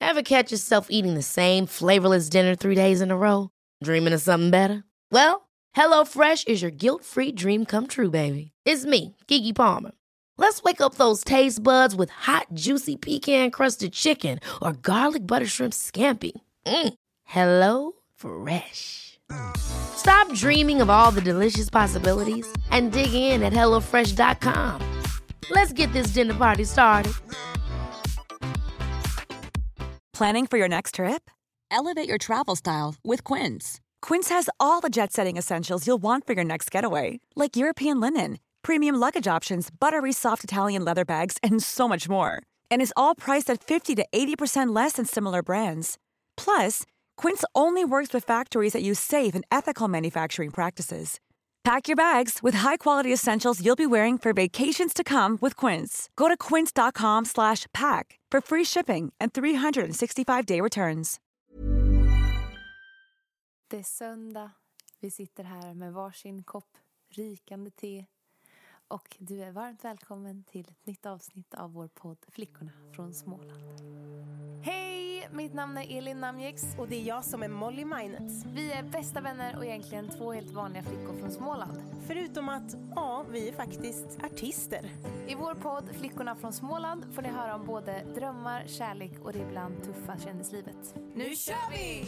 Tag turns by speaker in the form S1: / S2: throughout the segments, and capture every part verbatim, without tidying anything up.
S1: Ever catch yourself eating the same flavorless dinner three days in a row? Dreaming of something better? Well, HelloFresh is your guilt-free dream come true, baby. It's me, Keke Palmer. Let's wake up those taste buds with hot, juicy pecan-crusted chicken or garlic butter shrimp scampi. Mm. Hello Fresh. Stop dreaming of all the delicious possibilities and dig in at hello fresh dot com. Let's get this dinner party started.
S2: Planning for your next trip? Elevate your travel style with Quince. Quince has all the jet-setting essentials you'll want for your next getaway, like European linen, premium luggage options, buttery soft Italian leather bags, and so much more. And is all priced at fifty to eighty percent less than similar brands. Plus, Quince only works with factories that use safe and ethical manufacturing practices. Pack your bags with high-quality essentials you'll be wearing for vacations to come with Quince. Go to quince dot com slash pack for free shipping and three sixty-five day returns.
S3: Det är söndag. Vi sitter här med varsin kopp rikande te. Och du är varmt välkommen till ett nytt avsnitt av vår podd Flickorna från Småland. Hej! Mitt namn är Elin Namjex.
S4: Och det är jag som är Molly Minets.
S3: Vi är bästa vänner och egentligen två helt vanliga flickor från Småland.
S4: Förutom att, ja, vi är faktiskt artister.
S3: I vår podd Flickorna från Småland får ni höra om både drömmar, kärlek och det ibland tuffa kändislivet. Nu kör vi!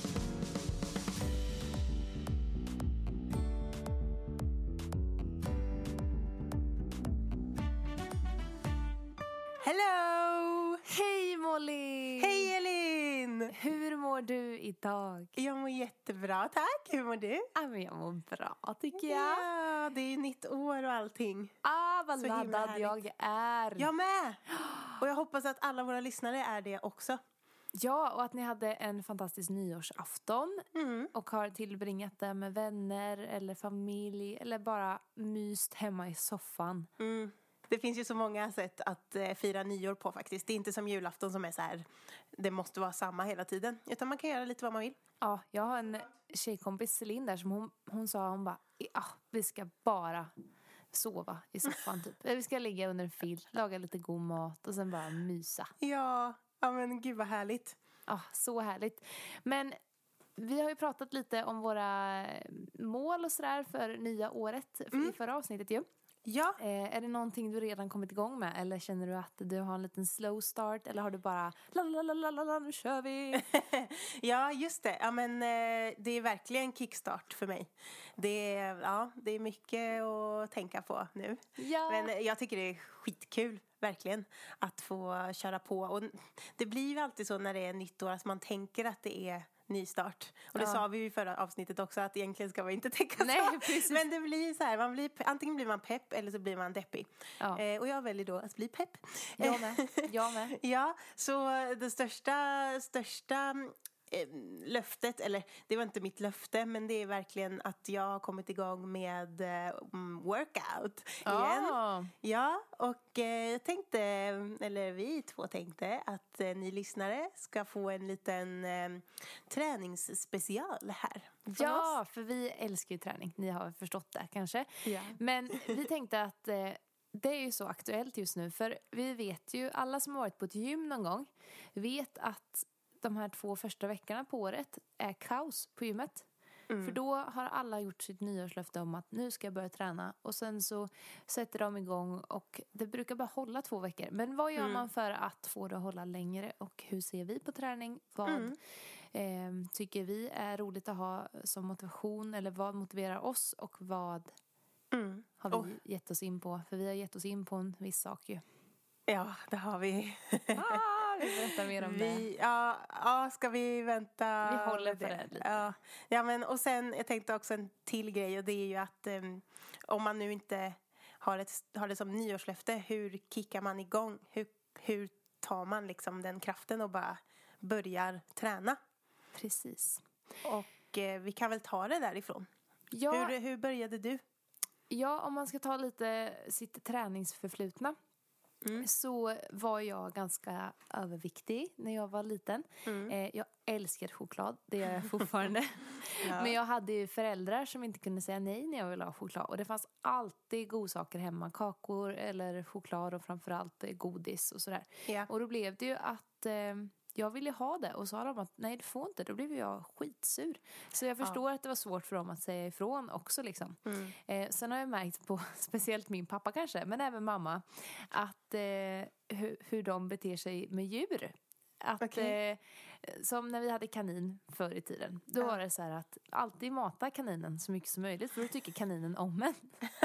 S4: Hello!
S3: Hej Molly!
S4: Hej Elin!
S3: Hur mår du idag?
S4: Jag mår jättebra, tack. Hur mår du?
S3: Ja, men jag mår bra tycker jag.
S4: Ja, det är nytt år och allting.
S3: Ah, vad
S4: Så himla
S3: laddad
S4: härligt.
S3: jag är.
S4: Jag med! Och jag hoppas att alla våra lyssnare är det också.
S3: Ja, och att ni hade en fantastisk nyårsafton.
S4: Mm.
S3: Och har tillbringat det med vänner eller familj. Eller bara myst hemma i soffan.
S4: Mm. Det finns ju så många sätt att eh, fira nyår på faktiskt. Det är inte som julafton som är så här, det måste vara samma hela tiden. Utan man kan göra lite vad man vill.
S3: Ja, jag har en tjejkompis Celine där som hon, hon sa, hon bara, ja, vi ska bara sova i soffan typ. Vi ska ligga under en filt, laga lite god mat och sen bara mysa.
S4: Ja, ja men gud vad härligt.
S3: Ja, så härligt. Men vi har ju pratat lite om våra mål och sådär för nya året
S4: Mm.
S3: i förra avsnittet ju.
S4: Ja.
S3: Eh, är det någonting du redan kommit igång med? Eller känner du att du har en liten slow start? Eller har du bara, la la la la la la, nu kör vi!
S4: Ja, just det. Ja, men eh, det är verkligen kickstart för mig. Det är, ja, det är mycket att tänka på nu.
S3: Ja.
S4: Men jag tycker det är skitkul, verkligen, att få köra på. Och det blir ju alltid så när det är nytt år att man tänker att det är nystart. Och det
S3: Ja.
S4: sa vi ju i förra avsnittet också, att egentligen ska man inte tänka
S3: Nej,
S4: så.
S3: precis.
S4: Men det blir så här, man blir, antingen blir man pepp eller så blir man deppig.
S3: Ja.
S4: Eh, och jag väljer då att bli pepp.
S3: Jag med, jag med.
S4: Ja, så det största, största eh, löftet, eller det var inte mitt löfte, men det är verkligen att jag har kommit igång med eh, workout igen.
S3: Ah.
S4: Ja, och eh, jag tänkte, eller vi två tänkte att eh, ni lyssnare ska få en liten eh, träningsspecial här. från
S3: Ja,
S4: oss.
S3: för vi älskar ju träning. Ni har förstått det kanske.
S4: Ja.
S3: Men vi tänkte att eh, det är ju så aktuellt just nu. För vi vet ju, alla som har varit på ett gym någon gång vet att de här två första veckorna på året är kaos på gymmet.
S4: Mm.
S3: För då har alla gjort sitt nyårslöfte om att nu ska jag börja träna. Och sen så sätter de igång och det brukar bara hålla två veckor. Men vad gör
S4: Mm.
S3: man för att få det att hålla längre? Och hur ser vi på träning? Vad
S4: Mm.
S3: eh, tycker vi är roligt att ha som motivation? Eller vad motiverar oss? Och vad
S4: Mm.
S3: har vi
S4: Och-
S3: gett oss in på? För vi har gett oss in på en viss sak ju.
S4: Ja, det har vi.
S3: Ah, vi berättar mer om det.
S4: Vi, ja, ja, ska vi vänta?
S3: Vi håller
S4: med
S3: på det lite.
S4: Ja. Ja, men och sen, jag tänkte också en till grej, och det är ju att um, om man nu inte har, ett, har det som nyårslöfte, hur kickar man igång? Hur, hur tar man liksom den kraften och bara börjar träna?
S3: Precis.
S4: Och eh, vi kan väl ta det därifrån.
S3: Ja,
S4: Hur, hur började du?
S3: ja, om man ska ta lite sitt träningsförflutna.
S4: Mm.
S3: Så var jag ganska överviktig när jag var liten.
S4: Mm.
S3: Eh, jag älskar choklad, det gör jag fortfarande.
S4: Ja.
S3: Men jag hade ju föräldrar som inte kunde säga nej när jag ville ha choklad. Och det fanns alltid godsaker hemma. Kakor eller choklad och framförallt godis och sådär.
S4: Ja.
S3: Och då blev det ju att eh, jag ville ha det. Och sa de att nej, du får inte. Då blev jag skitsur. Så jag förstår ja. att det var svårt för dem att säga ifrån också. Liksom. Mm. Eh, sen har jag märkt på, speciellt min pappa kanske, men även mamma, att eh, hur, hur de beter sig med djur. Att, okay. eh, som när vi hade kanin förr i tiden. Då ja. var det så här att alltid mata kaninen så mycket som möjligt. För då tycker kaninen om en.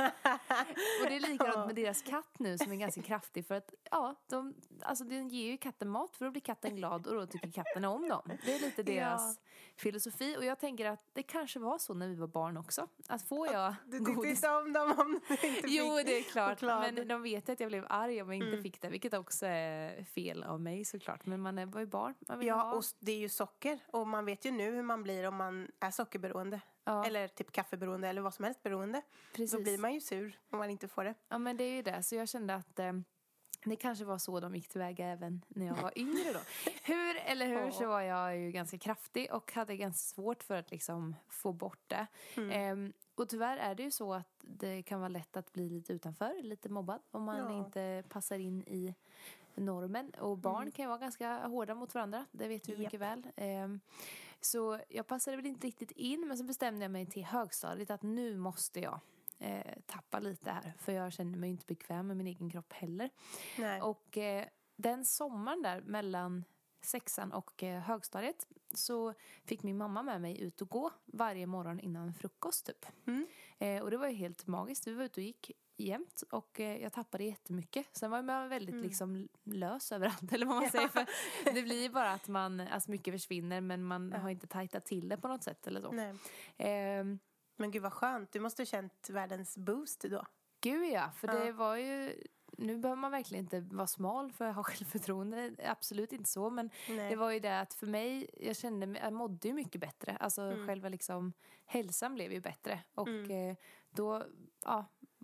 S3: Och det är likadant med deras katt nu som är ganska kraftig. För att ja, de, alltså den ger ju katten mat för då blir katten glad. Och då tycker katten om dem. Det är lite deras ja. filosofi. Och jag tänker att det kanske var så när vi var barn också. Att får jag
S4: du tyckte godis... inte om dem om du inte fick.
S3: Jo, det är klart. Men de vet att jag blev arg om jag inte mm. fick det. Vilket också är fel av mig såklart. Men man är, var ju barn.
S4: Ja, ha. och det är ju socker. Och man vet ju nu hur man blir om man är sockerberoende. Ja. Eller typ kaffeberoende eller vad som helst beroende. Precis. Då blir man ju sur om man inte får det.
S3: Ja, men det är ju det. Så jag kände att eh, det kanske var så de gick tillväga även när jag var yngre då. Hur eller hur oh. så var jag ju ganska kraftig och hade ganska svårt för att liksom få bort det. Mm. Eh, och tyvärr är det ju så att det kan vara lätt att bli lite utanför, lite mobbad om man ja. inte passar in i normen. Och barn mm. kan ju vara ganska hårda mot varandra. Det vet vi yep. mycket väl. Um, så jag passade väl inte riktigt in. Men så bestämde jag mig till högstadiet att nu måste jag eh, tappa lite här. För jag kände mig inte bekväm med min egen kropp heller. Nej. Och eh, den sommaren där mellan sexan och eh, högstadiet så fick min mamma med mig ut och gå varje morgon innan frukost typ. Mm. Eh, och det var ju helt magiskt. Vi var ute och gick jämt och eh, jag tappade jättemycket. Sen var man väldigt mm. liksom lös överallt eller vad man ja. säger. För det blir bara att man, alltså mycket försvinner men man ja. har inte tajtat till det på något sätt eller så.
S4: Nej. Eh, men gud vad skönt. Du måste ha känt världens boost då.
S3: Gud ja, för ja. det var ju... Nu behöver man verkligen inte vara smal för att ha självförtroende. Absolut inte så. Men Nej. det var ju det att för mig, jag kände, jag mådde ju mycket bättre. Alltså mm. själva liksom, hälsan blev ju bättre. Och mm. eh, då, ja,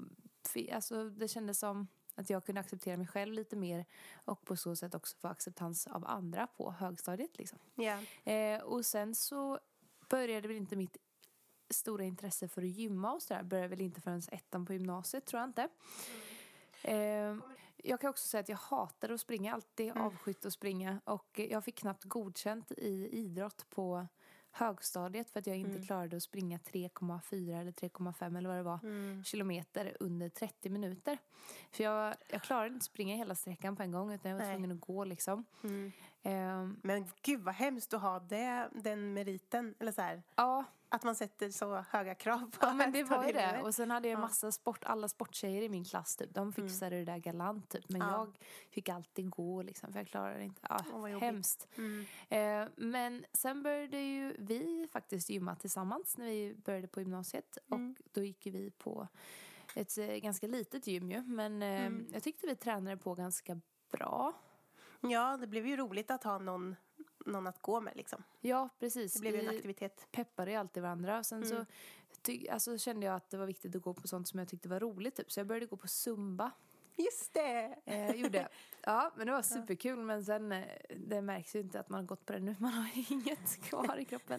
S3: alltså det kändes som att jag kunde acceptera mig själv lite mer. Och på så sätt också få acceptans av andra på högstadiet liksom. Yeah. Eh, och sen så började väl inte mitt stora intresse för att gymma och sådär. Började väl inte förrän ettan på gymnasiet, tror jag inte. Mm. Eh, jag kan också säga att jag hatar att springa. Alltid mm. avskytt att springa. Och jag fick knappt godkänt i idrott på högstadiet för att jag inte mm. klarade att springa tre komma fyra eller tre komma fem eller vad det var mm. kilometer under trettio minuter. För jag, jag klarade inte springa hela sträckan på en gång utan jag var Nej. tvungen att gå liksom. Mm. Um,
S4: Men gud vad hemskt att ha det, den meriten eller så här.
S3: Ja.
S4: Att man sätter så höga krav på.
S3: Ja, men det var ju det. Och sen hade jag en massa sport, alla sporttjejer i min klass typ. De fixade mm. det där galant typ. Men ja. jag fick alltid gå liksom. För jag klarade det inte. Ja, oh, hemskt. Mm. Eh, men sen började ju vi faktiskt gymma tillsammans när vi började på gymnasiet. Mm. Och då gick vi på ett eh, ganska litet gym ju. Men eh, mm. jag tyckte vi tränade på ganska bra.
S4: Ja, det blev ju roligt att ha någon... någon att gå med liksom.
S3: Ja, precis.
S4: Det blev ju en aktivitet.
S3: Peppade ju alltid varandra. Och sen mm. så ty- alltså, kände jag att det var viktigt att gå på sånt som jag tyckte var roligt. Typ. Så jag började gå på Zumba.
S4: Just det!
S3: Eh, gjorde jag. Ja, men det var superkul. Men sen, eh, det märks ju inte att man har gått på det nu. Man har ju inget kvar i kroppen.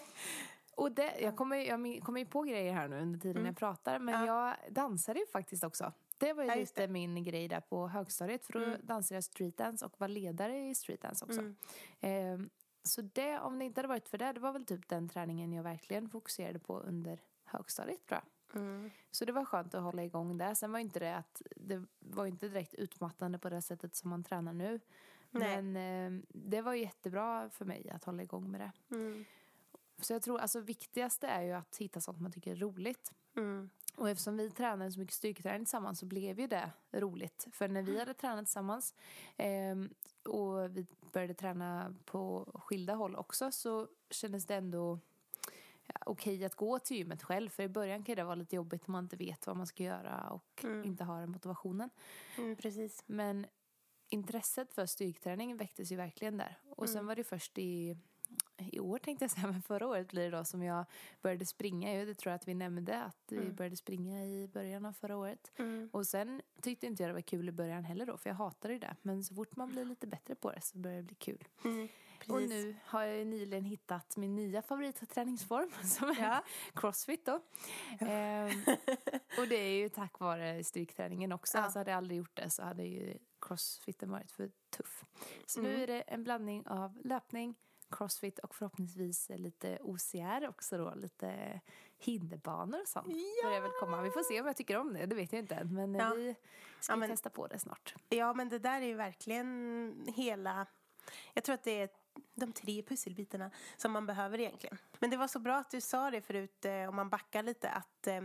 S3: Och det, jag kommer, jag kommer ju på grejer här nu under tiden mm. jag pratar. Men ja. jag dansade ju faktiskt också. Det var ju ja, lite min grej där på högstadiet. För då mm. dansade jag streetdance och var ledare i streetdance också. Mm. Eh, så det, om det inte hade varit för det, det var väl typ den träningen jag verkligen fokuserade på under högstadiet, tror jag. Mm. Så det var skönt att hålla igång det. Sen var inte det att det var inte direkt utmattande på det sättet som man tränar nu. Nej. Men eh, det var jättebra för mig att hålla igång med det. Mm. Så jag tror, alltså viktigaste är ju att hitta sånt man tycker är roligt. Mm. Och eftersom vi tränade så mycket styrketräning tillsammans så blev ju det roligt. För när vi hade tränat tillsammans eh, och vi började träna på skilda håll också så kändes det ändå ja, okej att gå till gymmet själv. För i början kan det vara lite jobbigt om man inte vet vad man ska göra och mm. inte har den motivationen.
S4: Mm, precis.
S3: Men intresset för styrketräning väcktes ju verkligen där. Och mm. sen var det först i... I år tänkte jag säga, men förra året blir det då som jag började springa. Jag tror att vi nämnde att mm. vi började springa i början av förra året. Mm. Och sen tyckte inte jag det var kul i början heller då, för jag hatade det. Men så fort man blir lite bättre på det så börjar det bli kul. Mm.
S4: Precis.
S3: Och nu har jag ju nyligen hittat min nya favoritträningsform som är
S4: Ja.
S3: CrossFit då. Ehm, och det är ju tack vare styrketräningen också.
S4: Ja.
S3: Alltså hade jag aldrig gjort det så hade ju CrossFiten varit för tuff. Så
S4: Mm.
S3: nu är det en blandning av löpning, CrossFit och förhoppningsvis lite O C R också då. Lite hinderbanor och sånt.
S4: Ja.
S3: Börjar väl komma. Vi får se om jag tycker om det. Det vet jag inte än. Men
S4: Ja.
S3: vi ska
S4: Ja, men-
S3: testa på det snart.
S4: Ja, men det där är ju verkligen hela... Jag tror att det är de tre pusselbitarna som man behöver egentligen. Men det var så bra att du sa det förut, eh, om man backar lite, att... Eh,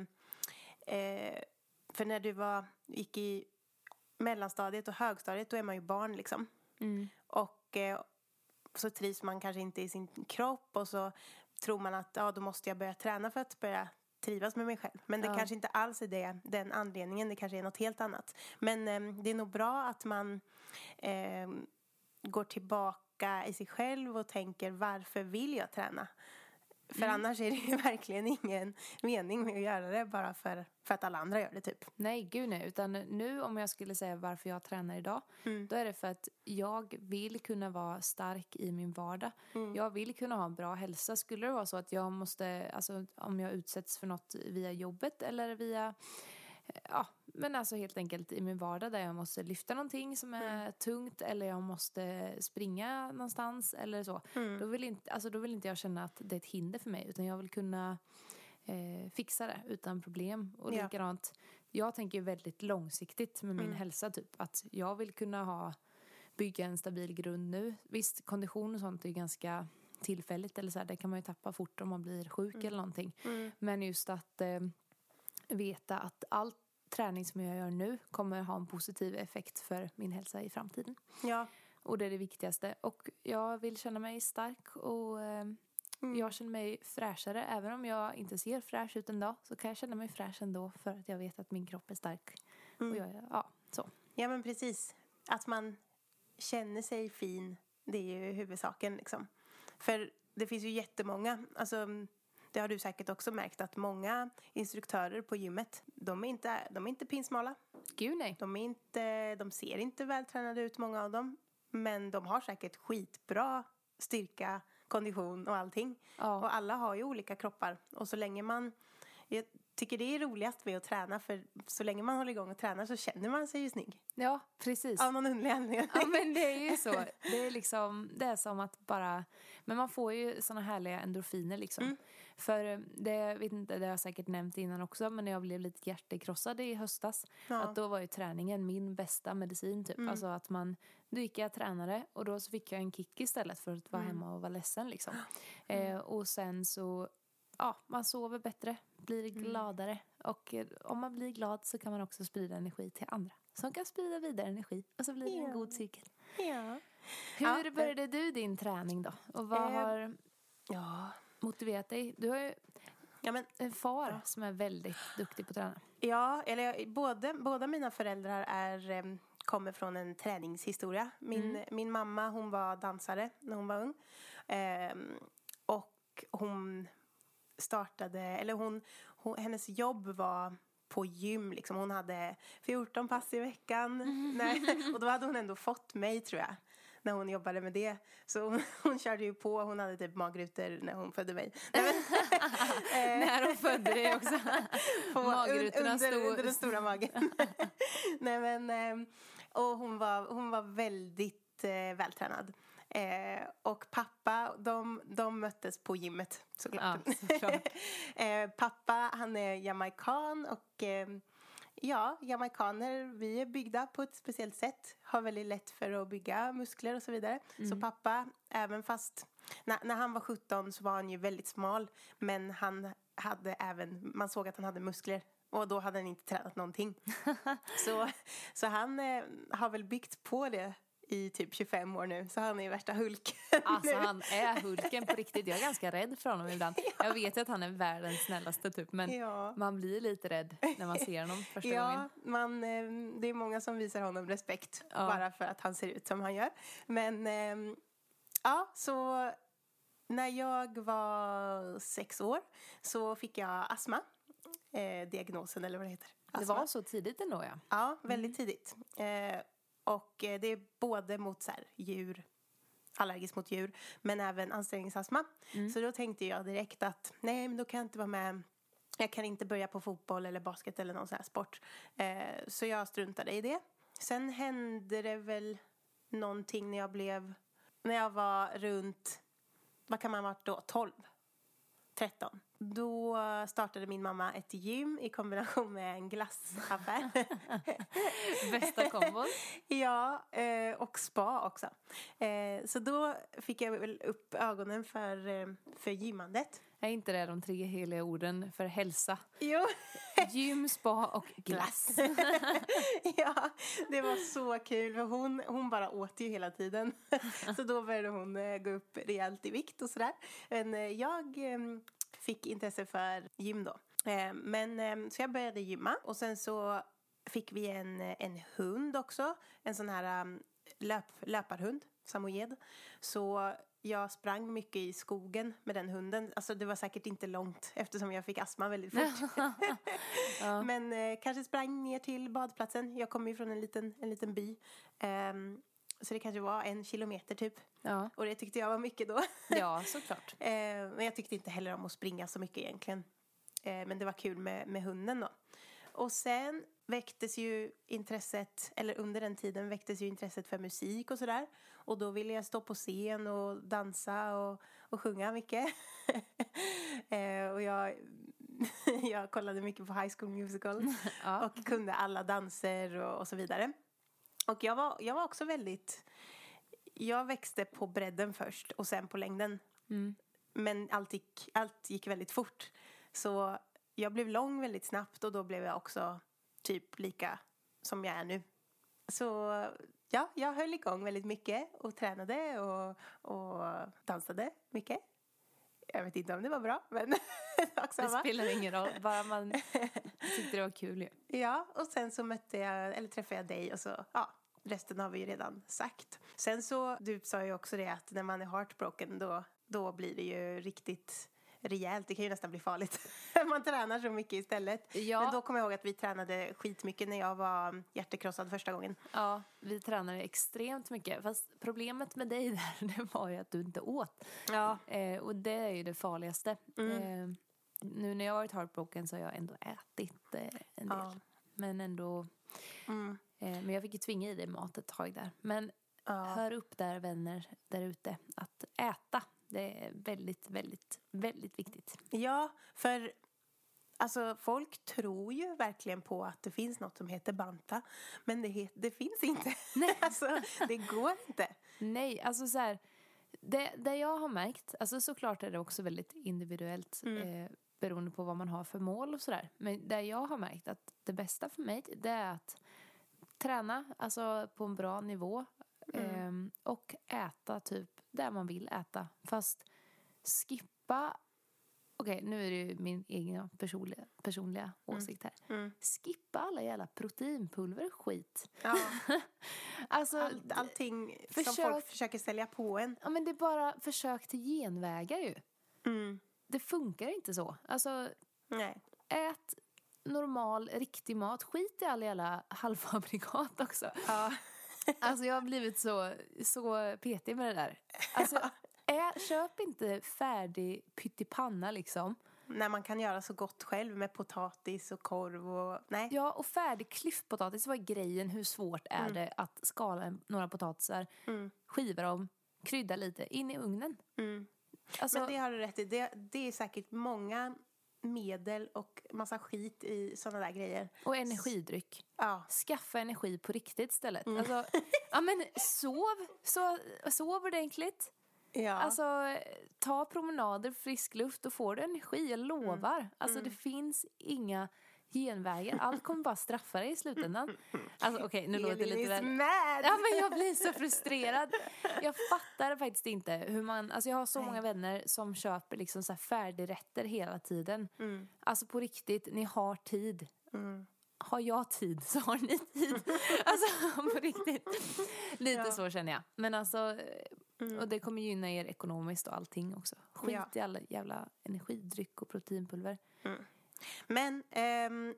S4: eh, för när du var, gick i mellanstadiet och högstadiet, då är man ju barn liksom.
S3: Mm.
S4: Och eh, så trivs man kanske inte i sin kropp och så tror man att ja, då måste jag börja träna för att börja trivas med mig själv. Men det
S3: Ja.
S4: kanske inte alls är det, den anledningen. Det kanske är något helt annat. Men eh, det är nog bra att man eh, går tillbaka i sig själv och tänker, varför vill jag träna? För
S3: Mm.
S4: annars är det ju verkligen ingen mening med att göra det bara för, för att alla andra gör det typ.
S3: Nej, gud nej. Utan nu om jag skulle säga varför jag tränar idag.
S4: Mm.
S3: Då är det för att jag vill kunna vara stark i min vardag.
S4: Mm.
S3: Jag vill kunna ha en bra hälsa. Skulle det vara så att jag måste, alltså om jag utsätts för något via jobbet eller via, ja, men alltså helt enkelt i min vardag där jag måste lyfta någonting som är
S4: Mm.
S3: tungt eller jag måste springa någonstans eller så.
S4: Mm.
S3: Då vill inte, alltså då vill inte jag känna att det är ett hinder för mig, utan jag vill kunna eh, fixa det utan problem. Och
S4: Ja.
S3: likadant, jag tänker väldigt långsiktigt med min
S4: Mm.
S3: hälsa typ. Att jag vill kunna ha, bygga en stabil grund nu. Visst, kondition och sånt är ju ganska tillfälligt eller så här, det kan man ju tappa fort om man blir sjuk eller någonting.
S4: Mm.
S3: Men just att eh, veta att allt träning som jag gör nu kommer ha en positiv effekt för min hälsa i framtiden.
S4: Ja.
S3: Och det är det viktigaste. Och jag vill känna mig stark och eh,
S4: Mm.
S3: jag känner mig fräschare. Även om jag inte ser fräsch ut en dag så kan jag känna mig fräsch ändå för att jag vet att min kropp är stark.
S4: Mm.
S3: Och jag, ja, så.
S4: Ja, men precis. Att man känner sig fin, det är ju huvudsaken liksom. För det finns ju jättemånga, alltså det har du säkert också märkt, att många instruktörer på gymmet, de är inte, de är inte pinsmala.
S3: Gud nej.
S4: De är inte, de ser inte vältränade ut, många av dem. Men de har säkert skitbra styrka, kondition och allting.
S3: Ja.
S4: Och alla har ju olika kroppar. Och så länge man... Jag tycker det är roligast med att träna. För så länge man håller igång och tränar så känner man sig ju snygg.
S3: Ja, precis.
S4: Av någon underlig anledning.
S3: Ja, men det är ju så. Det är liksom, det är som att bara, men man får ju såna härliga endorfiner liksom.
S4: Mm.
S3: För det, vet inte, det har jag säkert nämnt innan också, men när jag blev lite hjärtekrossad i höstas,
S4: Ja.
S3: att då var ju träningen min bästa medicin typ.
S4: Mm.
S3: Alltså att man, då gick jag tränare och då så fick jag en kick istället för att vara
S4: Mm.
S3: hemma och vara ledsen liksom. Eh, och sen så, ja, man sover bättre, blir
S4: Mm.
S3: gladare. Och eh, om man blir glad så kan man också sprida energi till andra. Som kan sprida vidare energi. Och så blir det en
S4: Ja.
S3: god cykel.
S4: Ja.
S3: Hur
S4: Ja,
S3: började du din träning då? Och vad
S4: Eh,
S3: har
S4: Ja.
S3: motiverat dig? Du har ju
S4: Ja, men,
S3: en far som är väldigt duktig på att träna.
S4: ja, eller jag- både, båda mina föräldrar är, em, kommer från en träningshistoria. Min, min mamma, hon var dansare när hon var ung. Ehm, och hon startade, eller hon, hon, hennes jobb var på gym liksom. Hon hade fjorton pass i veckan. Nej, och då hade hon ändå fått mig, tror jag, när hon jobbade med det. Så hon, hon körde ju på. Hon hade typ magrutor när hon födde mig. Nej, men,
S3: När de födde dig också.
S4: på,
S3: Magrutorna
S4: under,
S3: stod-
S4: under den stora magen. Nej, men, ehm, och hon var, hon var väldigt eh, vältränad. Eh, och pappa, de, de möttes på gymmet, såklart.
S3: Ja, såklart.
S4: eh, pappa, han är jamaican och eh, ja, jamaikaner, vi är byggda på ett speciellt sätt. Har väldigt lätt för att bygga muskler och så vidare. Så pappa, även fast, när, när han var sjutton så var han ju väldigt smal. Men han hade även, man såg att han hade muskler. Och då hade han inte tränat någonting. så, så han eh, har väl byggt på det i typ tjugofem år nu. Så han är värsta Hulken
S3: Alltså
S4: nu.
S3: han är Hulken på riktigt. Jag är ganska rädd för honom ibland. Jag vet ju att han är världens snällaste typ. Men
S4: Ja.
S3: man blir lite rädd när man ser honom första
S4: Ja,
S3: gången.
S4: man, eh, det är många som visar honom respekt.
S3: Ja.
S4: Bara för att han ser ut som han gör. Men eh, ja, så när jag var sex år så fick jag astma. Eh, diagnosen, eller vad det heter.
S3: Det
S4: Astma.
S3: var så tidigt ändå, ja.
S4: Ja, väldigt tidigt. Eh, och eh, det är både mot så här, djur, allergisk mot djur. Men även ansträngningsastma. Mm. Så då tänkte jag direkt att nej, men då kan jag inte vara med. Jag kan inte börja på fotboll eller basket eller någon sån här sport. Eh, så jag struntade i det. Sen hände det väl någonting när jag blev... När jag var runt... Vad kan man ha varit då? tolv? tretton. Då startade min mamma ett gym i kombination med en glassaffär.
S3: Bästa kombon.
S4: Ja, och spa också. Så då fick jag väl upp ögonen för, för gymmandet.
S3: Är inte det de tre heliga orden för hälsa?
S4: Jo.
S3: Gym, spa och glass.
S4: Ja, det var så kul. För hon, hon bara åt ju hela tiden. Så då började hon gå upp rejält i vikt och sådär. Men jag fick intresse för gym då. Men så jag började gymma. Och sen så fick vi en, en hund också. En sån här löp, löparhund. Samoyed. Så jag sprang mycket i skogen med den hunden. Alltså det var säkert inte långt eftersom jag fick astma väldigt fort. Ja. Men eh, kanske sprang ner till badplatsen. Jag kommer ju från en liten, en liten by. Um, så det kanske var en kilometer typ. Ja. Och det tyckte jag var mycket då.
S3: Ja, såklart.
S4: eh, men jag tyckte inte heller om att springa så mycket egentligen. Eh, men det var kul med, med hunden då. Och sen väcktes ju intresset, eller under den tiden väcktes ju intresset för musik och sådär. Och då ville jag stå på scen och dansa och, och sjunga mycket. eh, och jag, jag kollade mycket på High School Musical. Ja. Och kunde alla danser och, och så vidare. Och jag var, jag var också väldigt... Jag växte på bredden först och sen på längden. Mm. Men allt gick, allt gick väldigt fort. Så jag blev lång väldigt snabbt och då blev jag också typ lika som jag är nu. Så ja, jag höll igång väldigt mycket och tränade och, och dansade mycket. Jag vet inte om det var bra, men
S3: det spelar ingen roll, bara man tyckte det var kul ju.
S4: Ja, och sen så mötte jag, eller träffade jag dig och så, ja, resten har vi ju redan sagt. Sen så, du sa ju också det att när man är heartbroken då, då blir det ju riktigt rejält. Det kan ju nästan bli farligt. Man tränar så mycket istället. Ja. Men då kommer jag ihåg att vi tränade skitmycket när jag var hjärtekrossad första gången.
S3: Ja, vi tränade extremt mycket. Fast problemet med dig där, det var ju att du inte åt. Ja. Eh, och det är ju det farligaste. Mm. Eh, nu när jag har varit heartbroken så har jag ändå ätit eh, en del. Ja. Men ändå... Mm. Eh, men jag fick ju tvinga i dig mat ett tag där. Men ja. Hör upp där, vänner där ute, att äta. Det är väldigt, väldigt, väldigt viktigt.
S4: Ja, för alltså, folk tror ju verkligen på att det finns något som heter banta. Men det, het, det finns inte. Nej. Alltså, det går inte.
S3: Nej, alltså så här, det, det jag har märkt, alltså såklart är det också väldigt individuellt mm. eh, beroende på vad man har för mål och sådär. Men det jag har märkt att det bästa för mig, det är att träna alltså på en bra nivå. Mm. Eh, och äta typ där man vill äta. Fast skippa... Okej, okay, nu är det ju min egen personliga, personliga mm. åsikt här. Mm. Skippa alla jävla proteinpulver skit.
S4: Ja. Alltså, Allt, allting försök, som folk försöker sälja på en.
S3: Ja, men det är bara försök till genvägar ju. Mm. Det funkar inte så. Alltså, nej. Ät normal, riktig mat. Skit i alla jävla halvfabrikat också. Ja. Alltså jag har blivit så, så petig med det där. Alltså, ä, köp inte färdig pyttipanna liksom.
S4: När man kan göra så gott själv med potatis och korv och... Nej.
S3: Ja, och färdig klyftpotatis var grejen. Hur svårt är mm. det att skala några potatisar, mm. skiva dem, krydda lite, in i ugnen. Mm.
S4: Alltså, men det har du rätt i. Det, det är säkert många... medel och massa skit i såna där grejer.
S3: Och energidryck. Ja. Skaffa energi på riktigt istället. Mm. Alltså, ja men sov, så, sov ordentligt. Ja. Alltså, ta promenader, frisk luft och få energi, jag lovar. Mm. Alltså det finns inga genvägar. Allt kommer bara straffa dig i slutändan. Alltså okej, okay, nu låter det lite väl... Ja, men jag blir så frustrerad. Jag fattar faktiskt inte hur man... Alltså jag har så Nej. många vänner som köper liksom så här färdigrätter hela tiden. Mm. Alltså på riktigt, ni har tid. Mm. Har jag tid så har ni tid. Alltså på riktigt. Lite ja. så känner jag. Men alltså... Mm. Och det kommer gynna er ekonomiskt och allting också. Skit ja. i alla jävla energidryck och proteinpulver. Mm.
S4: Men, ähm,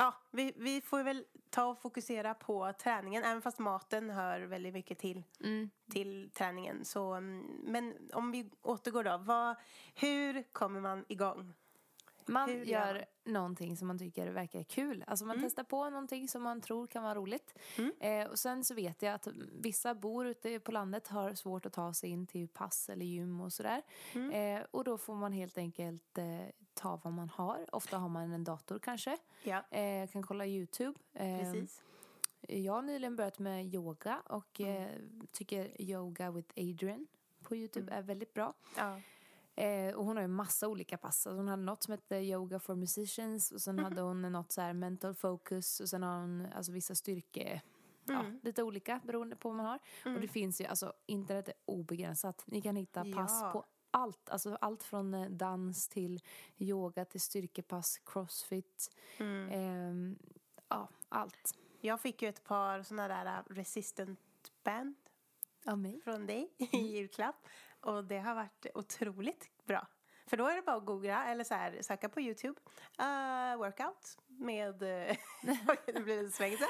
S4: Ja, vi, vi får väl ta och fokusera på träningen. Även fast maten hör väldigt mycket till,
S3: Mm.
S4: till träningen. Så, men om vi återgår då. Vad, hur kommer man igång?
S3: Man
S4: Hur gör
S3: gör
S4: man?
S3: någonting som man tycker verkar kul. Alltså man
S4: Mm.
S3: testar på någonting som man tror kan vara roligt.
S4: Mm.
S3: Eh, och sen så vet jag att vissa bor ute på landet har svårt att ta sig in till pass eller gym och sådär.
S4: Mm.
S3: Eh, och då får man helt enkelt eh, ta vad man har. Ofta har man en dator kanske.
S4: Ja,
S3: Eh, kan kolla YouTube. Eh,
S4: precis.
S3: Jag har nyligen börjat med yoga och eh, tycker Yoga with Adrian på YouTube är väldigt bra.
S4: Ja.
S3: Eh, och hon har ju massa olika pass. Alltså hon hade något som hette Yoga for Musicians. Och sen
S4: Mm.
S3: hade hon något så här mental focus. Och sen har hon alltså vissa styrke. Ja,
S4: Mm.
S3: lite olika beroende på vad man har.
S4: Mm.
S3: Och det finns ju, alltså internet är obegränsat. Ni kan hitta pass
S4: Ja.
S3: på allt. Alltså allt från eh, dans till yoga till styrkepass, crossfit.
S4: Mm.
S3: ehm, ja, allt.
S4: Jag fick ju ett par såna där uh, resistant band
S3: Av mig.
S4: från dig i julklapp. Och det har varit otroligt bra. För då är det bara att googla eller så här, söka på YouTube. Uh, workout med... Uh, det blir lite svängigt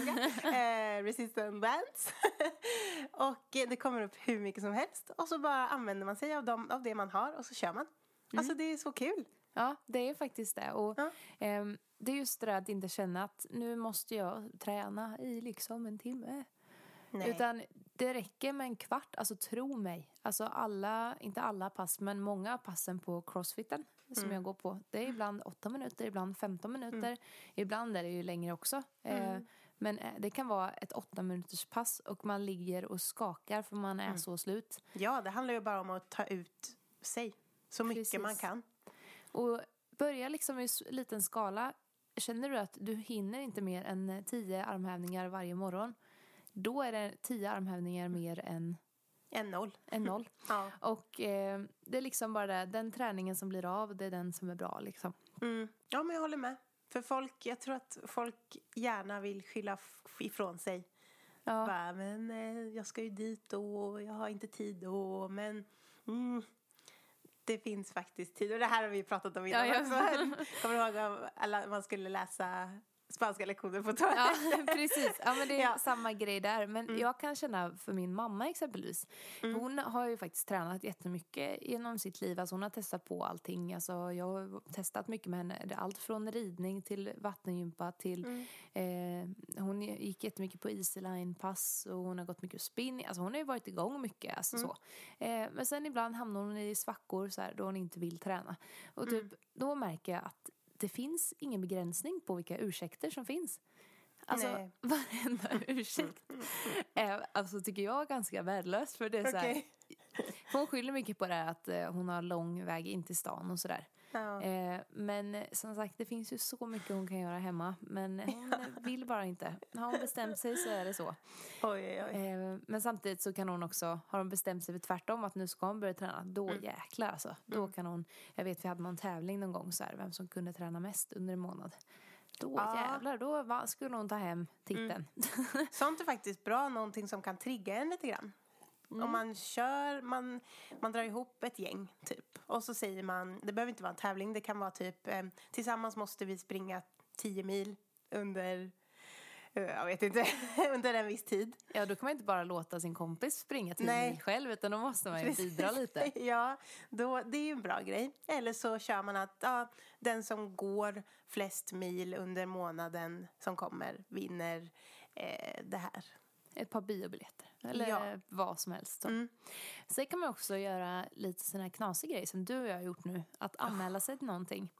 S4: uh, resistant bands. Och det kommer upp hur mycket som helst. Och så bara använder man sig av, dem, av det man har och så kör man.
S3: Mm.
S4: Alltså det är så kul.
S3: Ja, det är faktiskt det. Och
S4: Ja.
S3: ehm, det är just det där att inte känna att nu måste jag träna i liksom en timme.
S4: Nej.
S3: Utan det räcker med en kvart, alltså tro mig. Alltså alla, inte alla pass, men många passen på crossfiten som
S4: Mm.
S3: jag går på. Det är ibland åtta minuter, ibland femton minuter.
S4: Mm.
S3: Ibland är det ju längre också.
S4: Mm.
S3: Eh, men eh, det kan vara ett åtta minuters pass och man ligger och skakar för man är
S4: Mm.
S3: så slut.
S4: Ja, det handlar ju bara om att ta ut sig. Så mycket
S3: Precis.
S4: man kan.
S3: Och börja liksom i s- liten skala. Känner du att du hinner inte mer än eh, tio armhävningar varje morgon, då är det tio armhävningar mer än,
S4: En noll.
S3: än noll.
S4: Ja.
S3: Och eh, det är liksom bara det, den träningen som blir av, det är den som är bra liksom.
S4: Mm. Ja, men jag håller med. För folk, jag tror att folk gärna vill skylla f- ifrån sig.
S3: Ja,
S4: Bara, men eh, jag ska ju dit och jag har inte tid då. Men mm, det finns faktiskt tid. Och det här har vi pratat om innan
S3: Ja, ja.
S4: också. Kommer du ihåg om alla, man skulle läsa spanska lektioner på toaletten?
S3: ja precis. Ja, men det är
S4: Ja.
S3: samma grej där. Men jag kan känna för min mamma exempelvis. Hon har ju faktiskt tränat jättemycket genom sitt liv. Alltså hon har testat på allting. Alltså jag har testat mycket med henne. Det är allt från ridning till vattengympa till... Eh, hon gick jättemycket på easyline-pass och hon har gått mycket spinning. Alltså hon har ju varit igång mycket. Alltså så. Eh, men sen ibland hamnar hon i svackor så här, då hon inte vill träna. Och typ, då märker jag att det finns ingen begränsning på vilka ursäkter som finns. Alltså,
S4: Nej.
S3: varenda ursäkt är, alltså, tycker jag är ganska värdelös. För det är så här,
S4: Okej.
S3: hon skyller mycket på det här att eh, hon har lång väg in till stan och sådär.
S4: Ja.
S3: Eh, men eh, som sagt, det finns ju så mycket hon kan göra hemma. Men hon vill bara inte. Har hon bestämt sig så är det så.
S4: Oj, oj, oj.
S3: Eh, men samtidigt så kan hon också, har hon bestämt sig för tvärtom att nu ska hon börja träna, då jäklar alltså. Då kan hon, jag vet vi hade någon tävling någon gång så här, vem som kunde träna mest under en månad. Då
S4: Ja.
S3: jävlar, då va, skulle hon ta hem titeln.
S4: Sånt är faktiskt bra, någonting som kan trigga en lite grann. Om man kör, man, man drar ihop ett gäng typ. Och så säger man, det behöver inte vara en tävling, det kan vara typ eh, tillsammans måste vi springa tio mil under, eh, jag vet inte, under en viss tid.
S3: Ja, då kan man inte bara låta sin kompis springa till
S4: Nej.
S3: mil själv, utan då måste man ju
S4: Precis.
S3: bidra lite.
S4: Ja, då, det är ju en bra grej. Eller så kör man att ja, den som går flest mil under månaden som kommer vinner eh, det här.
S3: Ett par biobiljetter. Eller
S4: Ja.
S3: vad som helst. Så.
S4: Mm.
S3: Sen kan man också göra lite sån här knasig grej som du och jag har gjort nu. Att anmäla sig till någonting.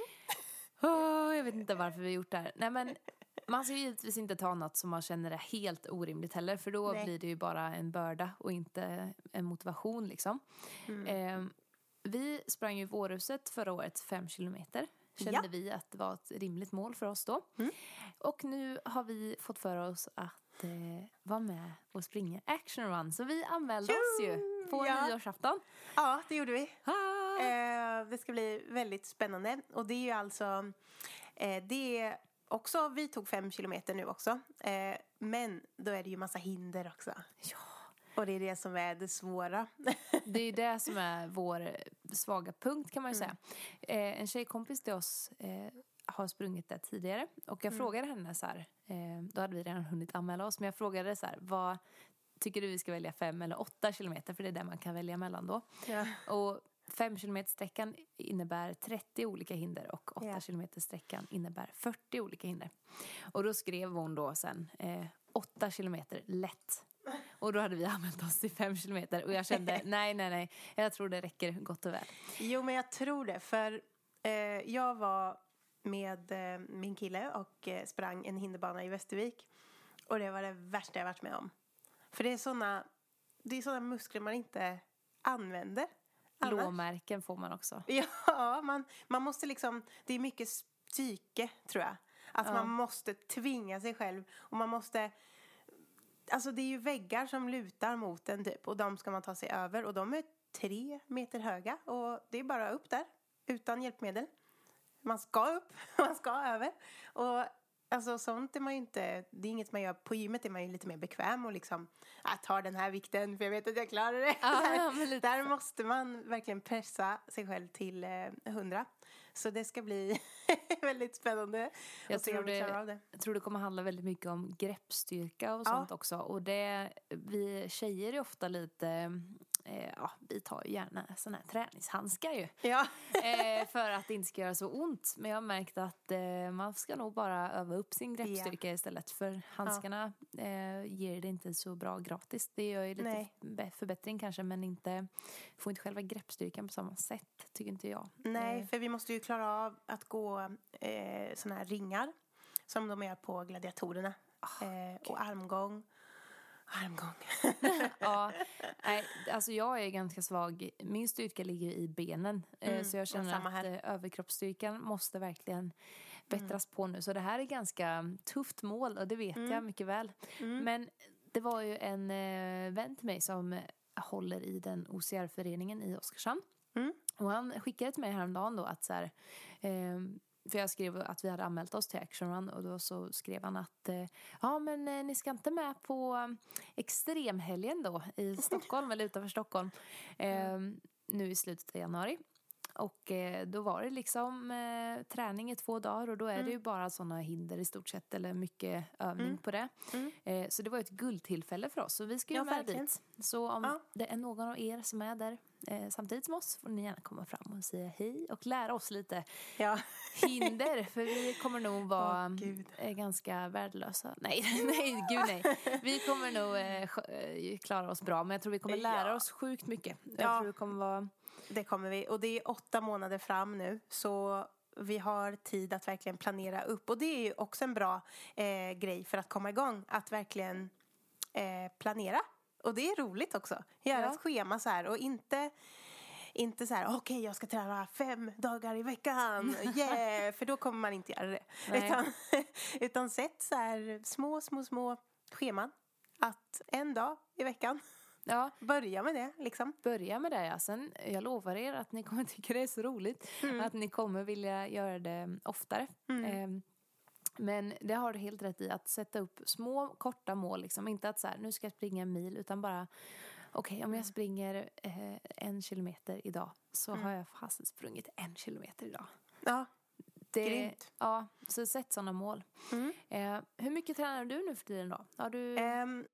S3: Oh, jag vet inte varför vi har gjort det här. Nej, men man ska ju givetvis inte ta något som man känner är helt orimligt heller. För då
S4: Nej.
S3: blir det ju bara en börda och inte en motivation liksom.
S4: Mm.
S3: Eh, vi sprang ju Vårhuset förra året fem kilometer. Kände
S4: Ja.
S3: vi att det var ett rimligt mål för oss då.
S4: Mm.
S3: Och nu har vi fått för oss att eh, vara med och springa Action Run. Så vi anmälde oss ju på
S4: Ja.
S3: nyårsafton.
S4: Ja, det gjorde vi.
S3: Ah!
S4: Eh, det ska bli väldigt spännande. Och det är ju alltså, eh, det är också, vi tog fem kilometer nu också. Eh, men då är det ju massa hinder också.
S3: Ja.
S4: Och det är det som är det svåra.
S3: Det är ju det som är vår svaga punkt kan man ju säga. Eh, en tjejkompis till oss eh, har sprungit det tidigare. Och jag mm. frågade henne så här, eh, då hade vi redan hunnit anmäla oss. Men jag frågade så här, vad tycker du vi ska välja fem eller åtta kilometer? För det är det man kan välja mellan då.
S4: Ja.
S3: Och fem kilometer sträckan innebär trettio olika hinder. Och åtta
S4: ja.
S3: kilometer sträckan innebär fyrtio olika hinder. Och då skrev hon då sen, eh, åtta kilometer lätt. Och då hade vi använt oss till fem kilometer. Och jag kände, nej, nej, nej. Jag tror det räcker gott och väl.
S4: Jo, men jag tror det. För eh, jag var med eh, min kille och eh, sprang en hinderbana i Västervik. Och det var det värsta jag varit med om. För det är såna, det är såna muskler man inte använder.
S3: Blåmärken får man också.
S4: Ja, man, man måste liksom, det är mycket psyke tror jag. Att ja. man måste tvinga sig själv. Och man måste, alltså det är ju väggar som lutar mot en typ. Och de ska man ta sig över. Och de är tre meter höga. Och det är bara upp där. Utan hjälpmedel. Man ska upp. Man ska över. Och alltså sånt är man ju inte, det är inget man gör på gymmet, är man ju lite mer bekväm och liksom, jag tar den här vikten för jag vet att jag klarar det.
S3: Ah,
S4: där,
S3: ja,
S4: där måste man verkligen pressa sig själv till hundra. Eh, så det ska bli väldigt spännande
S3: jag
S4: att se
S3: tror
S4: om vi
S3: det,
S4: klarar av det.
S3: Jag tror det kommer handla väldigt mycket om greppstyrka och
S4: ja.
S3: sånt också. Och det, vi tjejer är ofta lite, eh, ja, vi tar ju gärna såna här träningshandskar ju.
S4: Ja.
S3: eh, för att det inte ska göra så ont. Men jag har märkt att eh, man ska nog bara öva upp sin greppstyrka ja. istället. För handskarna ja. eh, ger det inte så bra gratis. Det gör ju lite Nej. förbättring kanske, men inte, får inte själva greppstyrkan på samma sätt, tycker inte jag.
S4: Nej,
S3: eh.
S4: för vi måste ju klara av att gå eh, såna här ringar som de gör på gladiatorerna. Oh, eh, och armgång. Armgång.
S3: Ja, nej, alltså jag är ganska svag. Min styrka ligger i benen. Mm, så jag känner att här. överkroppsstyrkan måste verkligen bättras mm. på nu. Så det här är ganska tufft mål och det vet mm. jag mycket väl. Mm. Men det var ju en eh, vän till mig som håller i den O C R-föreningen i Oskarshamn. Mm. Och han skickade till mig häromdagen då att så här, eh, för jag skrev att vi hade anmält oss till Action Run och då så skrev han att eh, ja men eh, ni ska inte med på extremhelgen då i Stockholm eller utanför Stockholm eh, nu i slutet av januari. Och eh, då var det liksom eh, träning i två dagar och då är mm. det ju bara sådana hinder i stort sett eller mycket övning mm. på det. Mm. Eh, så det var ett guldtillfälle för oss så vi ska ju ja, med verkligen. dit. Så om ja. det är någon av er som är där eh, samtidigt som oss får ni gärna komma fram och säga hej och lära oss lite
S4: ja.
S3: hinder för vi kommer nog vara oh, eh, ganska värdelösa. Nej, nej, gud nej. Vi kommer nog eh, klara oss bra men jag tror vi kommer lära ja. oss sjukt mycket. Jag
S4: ja.
S3: tror vi kommer vara
S4: Det kommer vi. Och det är åtta månader fram nu. Så vi har tid att verkligen planera upp. Och det är ju också en bra eh, grej för att komma igång. Att verkligen eh, planera. Och det är roligt också. Göra ja. ett schema så här. Och inte, inte så här, okej okay, jag ska träna fem dagar i veckan. Yeah! För då kommer man inte göra det. Utan, utan sätt så här små, små, små scheman. Att en dag i veckan.
S3: Ja.
S4: Börja med det liksom.
S3: Börja med det, ja. Sen, jag lovar er att ni kommer tycka det är så roligt. Mm. Att ni kommer vilja göra det oftare. Mm. Eh, men det har du helt rätt i. Att sätta upp små, korta mål. Liksom. Inte att så här, nu ska jag springa en mil. Utan bara, okej, okay, om jag springer eh, en kilometer idag. Så mm. har jag fast sprungit en kilometer idag.
S4: Ja,
S3: det,
S4: grymt.
S3: Ja, så sätt sådana mål. Mm. Eh, hur mycket tränar du nu för tiden då? Har du...
S4: Um...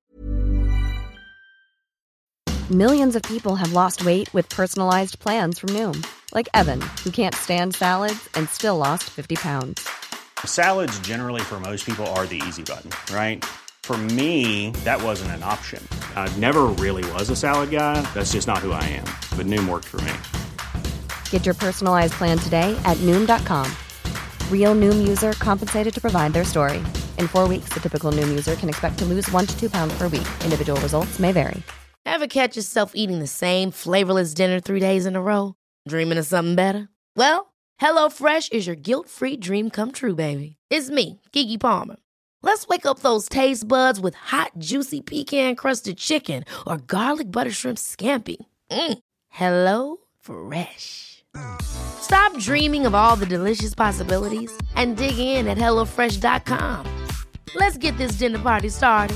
S5: Millions of people have lost weight with personalized plans from Noom. Like Evan, who can't stand salads and still lost fifty pounds.
S6: Salads generally for most people are the easy button, right? For me, that wasn't an option. I never really was a salad guy. That's just not who I am. But Noom worked for me.
S5: Get your personalized plan today at Noom dot com. Real Noom user compensated to provide their story. In four weeks, the typical Noom user can expect to lose one to two pounds per week. Individual results may vary.
S1: Ever catch yourself eating the same flavorless dinner three days in a row? Dreaming of something better? Well, HelloFresh is your guilt-free dream come true, baby. It's me, Keke Palmer. Let's wake up those taste buds with hot, juicy pecan-crusted chicken or garlic butter shrimp scampi. Mm. Hello Fresh. Stop dreaming of all the delicious possibilities and dig in at hello fresh dot com. Let's get this dinner party started.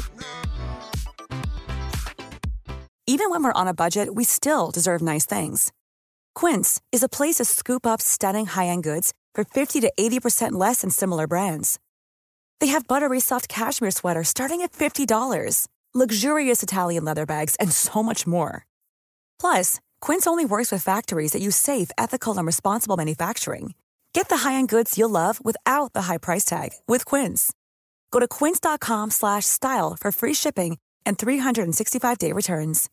S2: Even when we're on a budget, we still deserve nice things. Quince is a place to scoop up stunning high-end goods for fifty to eighty percent less than similar brands. They have buttery soft cashmere sweaters starting at fifty dollars, luxurious Italian leather bags, and so much more. Plus, Quince only works with factories that use safe, ethical, and responsible manufacturing. Get the high-end goods you'll love without the high price tag with Quince. Go to quince.com slash style for free shipping and three sixty-five day returns.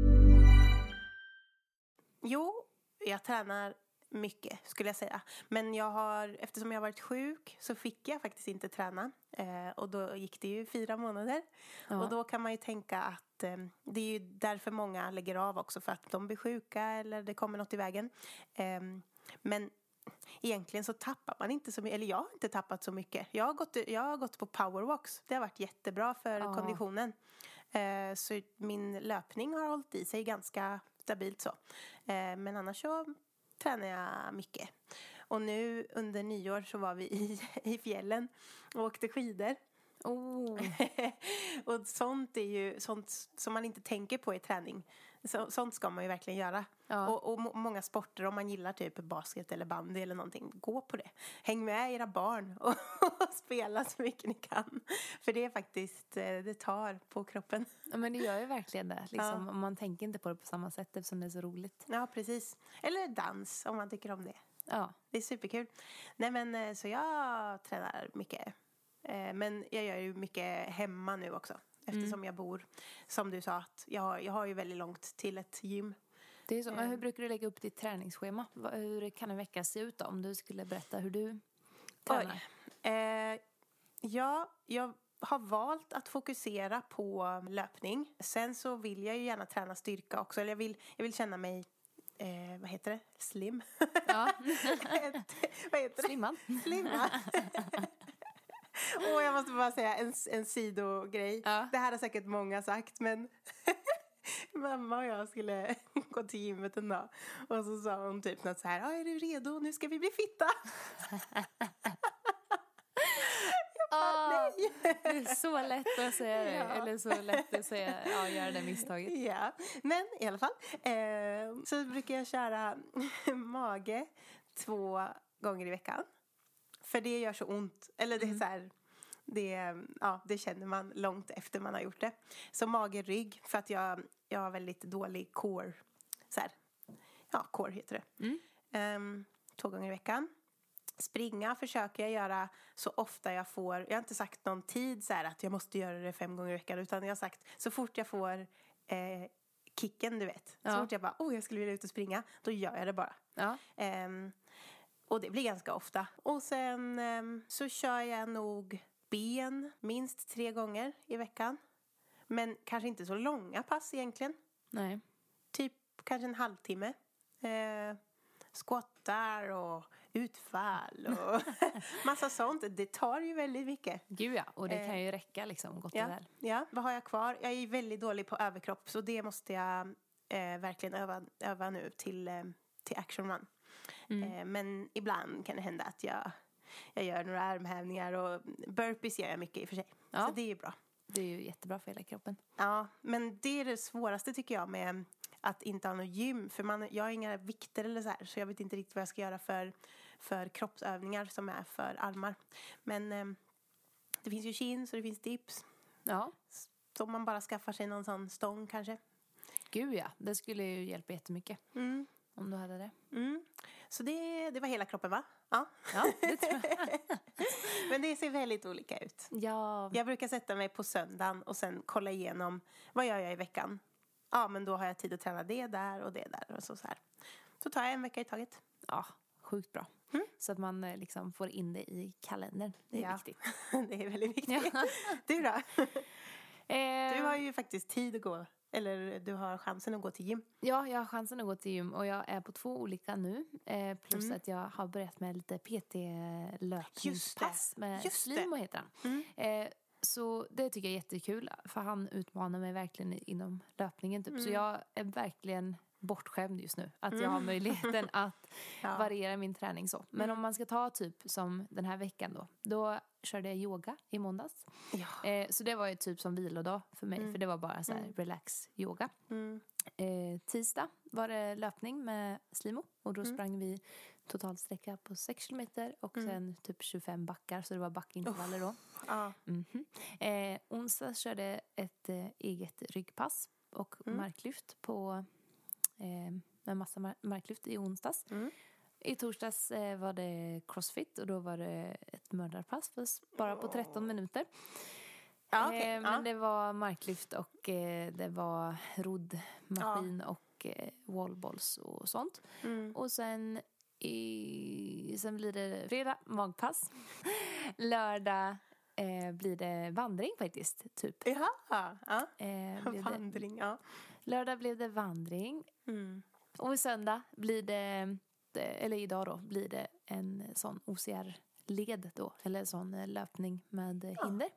S4: Jo, jag tränar mycket skulle jag säga. Men jag har, eftersom jag har varit sjuk så fick jag faktiskt inte träna. Eh, och då gick det ju fyra månader. Ja. Och då kan man ju tänka att eh, det är ju därför många lägger av också. För att de blir sjuka eller det kommer något i vägen. Eh, men egentligen så tappar man inte så mycket. Eller jag har inte tappat så mycket. Jag har gått, jag har gått på powerwalks. Det har varit jättebra för ja. konditionen. Eh, så min löpning har hållit i sig ganska stabilt så. Eh, men annars så tränar jag mycket. Och nu under nyår så var vi i, i fjällen och åkte skidor. Oh. Och sånt är ju sånt som man inte tänker på i träning. Så, sånt ska man ju verkligen göra. Ja. Och, och må, många sporter, om man gillar typ basket eller bandy eller någonting, gå på det. Häng med era barn och, och spela så mycket ni kan. För det är faktiskt, det tar på kroppen.
S3: Ja, men det gör ju verkligen det. Liksom, ja. Man tänker inte på det på samma sätt eftersom det är så roligt.
S4: Ja, precis. Eller dans om man tycker om det.
S3: Ja.
S4: Det är superkul. Nej men så jag tränar mycket. Men jag gör ju mycket hemma nu också. Eftersom mm. jag bor, som du sa, att jag har, jag har ju väldigt långt till ett gym.
S3: Det är så. Men hur brukar du lägga upp ditt träningsschema? Hur kan en vecka se ut då? Om du skulle berätta hur du tränar.
S4: Eh, ja, jag har valt att fokusera på löpning. Sen så vill jag ju gärna träna styrka också. Eller jag vill, jag vill känna mig, eh, vad heter det? Slim.
S3: Ja.
S4: Vad heter det?
S3: Slimman.
S4: Slimman. Och jag måste bara säga en, en sidogrej. Ja. Det här har säkert många sagt, men mamma och jag skulle gå till gymmet en dag. Och så sa hon typ något så här: är du redo? Nu ska vi bli fitta. Jag bara,
S3: oh, nej. Det är så lätt att säga det. Ja. Eller så lätt att säga, ja, göra det misstaget.
S4: Ja, men i alla fall. Eh, så brukar jag köra mage två gånger i veckan. För det gör så ont. Eller det är så här, det, ja, det känner man långt efter man har gjort det. Så mage, rygg. För att jag, jag har väldigt dålig core. Så här. Ja, core heter det. Mm. Um, två gånger i veckan. Springa försöker jag göra så ofta jag får. Jag har inte sagt någon tid så här att jag måste göra det fem gånger i veckan. Utan jag har sagt så fort jag får eh, kicken, du vet. Ja. Så fort jag bara, oh jag skulle vilja ut och springa. Då gör jag det bara. Ja. Um, Och det blir ganska ofta. Och sen um, så kör jag nog ben minst tre gånger i veckan. Men kanske inte så långa pass egentligen.
S3: Nej.
S4: Typ kanske en halvtimme. Eh, squattar och utfall och massa sånt. Det tar ju väldigt mycket.
S3: Gud ja, och det kan ju räcka liksom gott och
S4: ja,
S3: väl.
S4: Ja, vad har jag kvar? Jag är väldigt dålig på överkropp. Så det måste jag eh, verkligen öva, öva nu till, eh, till Action Run. Mm. Eh, men ibland kan det hända att jag, jag gör några armhävningar och burpees gör jag mycket i och för sig. Ja. Så det är ju bra.
S3: Det är ju jättebra för hela kroppen.
S4: Ja, men det är det svåraste tycker jag med att inte ha något gym. För man, jag har inga vikter eller så här. Så jag vet inte riktigt vad jag ska göra för, för kroppsövningar som är för armar. Men eh, det finns ju chins och det finns dips.
S3: Ja.
S4: Så man bara skaffar sig någon sån stång kanske.
S3: Gud ja, det skulle ju hjälpa jättemycket. Mm. Om du hade det.
S4: Mm. Så det, det var hela kroppen va? Ja,
S3: ja det tror jag.
S4: Men det ser väldigt olika ut.
S3: Ja.
S4: Jag brukar sätta mig på söndagen och sen kolla igenom vad gör jag i veckan. Ja, men då har jag tid att träna det där och det där och så, så här. Så tar jag en vecka i taget.
S3: Ja, sjukt bra. Mm. Så att man liksom får in det i kalendern. Det är ja. viktigt.
S4: Det är väldigt viktigt. Ja. Du då? Du har ju faktiskt tid att gå. Eller du har chansen att gå till gym.
S3: Ja, jag har chansen att gå till gym. Och jag är på två olika nu. Eh, plus mm. att jag har börjat med lite P T-löpningspass. Med
S4: Just
S3: Slimo heter han. Mm. Eh, så det tycker jag är jättekul. För han utmanar mig verkligen inom löpningen. Typ. Mm. Så jag är verkligen bortskämd just nu. Att jag har möjligheten att
S4: Ja.
S3: variera min träning så. Men om man ska ta typ som den här veckan då. Då körde jag yoga i måndags.
S4: Ja.
S3: Eh, så det var ju typ som vilodag för mig.
S4: Mm.
S3: För det var bara så här
S4: Mm.
S3: relax yoga.
S4: Mm.
S3: Eh, tisdag var det löpning med Slimo. Och då
S4: Mm.
S3: sprang vi totalsträcka på sex kilometer. Och
S4: Mm.
S3: sen typ tjugofem backar. Så det var backintervaller då.
S4: Ja.
S3: Mhm. Eh, onsdag körde ett eh, eget ryggpass och
S4: Mm.
S3: marklyft på eh, en massa mar- marklyft i onsdags.
S4: Mm.
S3: I torsdags eh, var det crossfit och då var det ett mördarpass fast bara på tretton minuter.
S4: Ja, okej.
S3: Eh,
S4: Ja.
S3: men det var marklyft och eh, det var roddmaskin och eh, wallballs och sånt.
S4: Mm.
S3: Och sen, i, sen blir det fredag magpass. Lördag eh, blir det vandring faktiskt, typ.
S4: Jaha, ja.
S3: Eh, blev det,
S4: Vandring, ja.
S3: lördag blev det vandring.
S4: Mm.
S3: Och i söndag blir det, det, eller idag då, blir det en sån O C R-led då. Eller en sån eh, löpning med eh, hinder.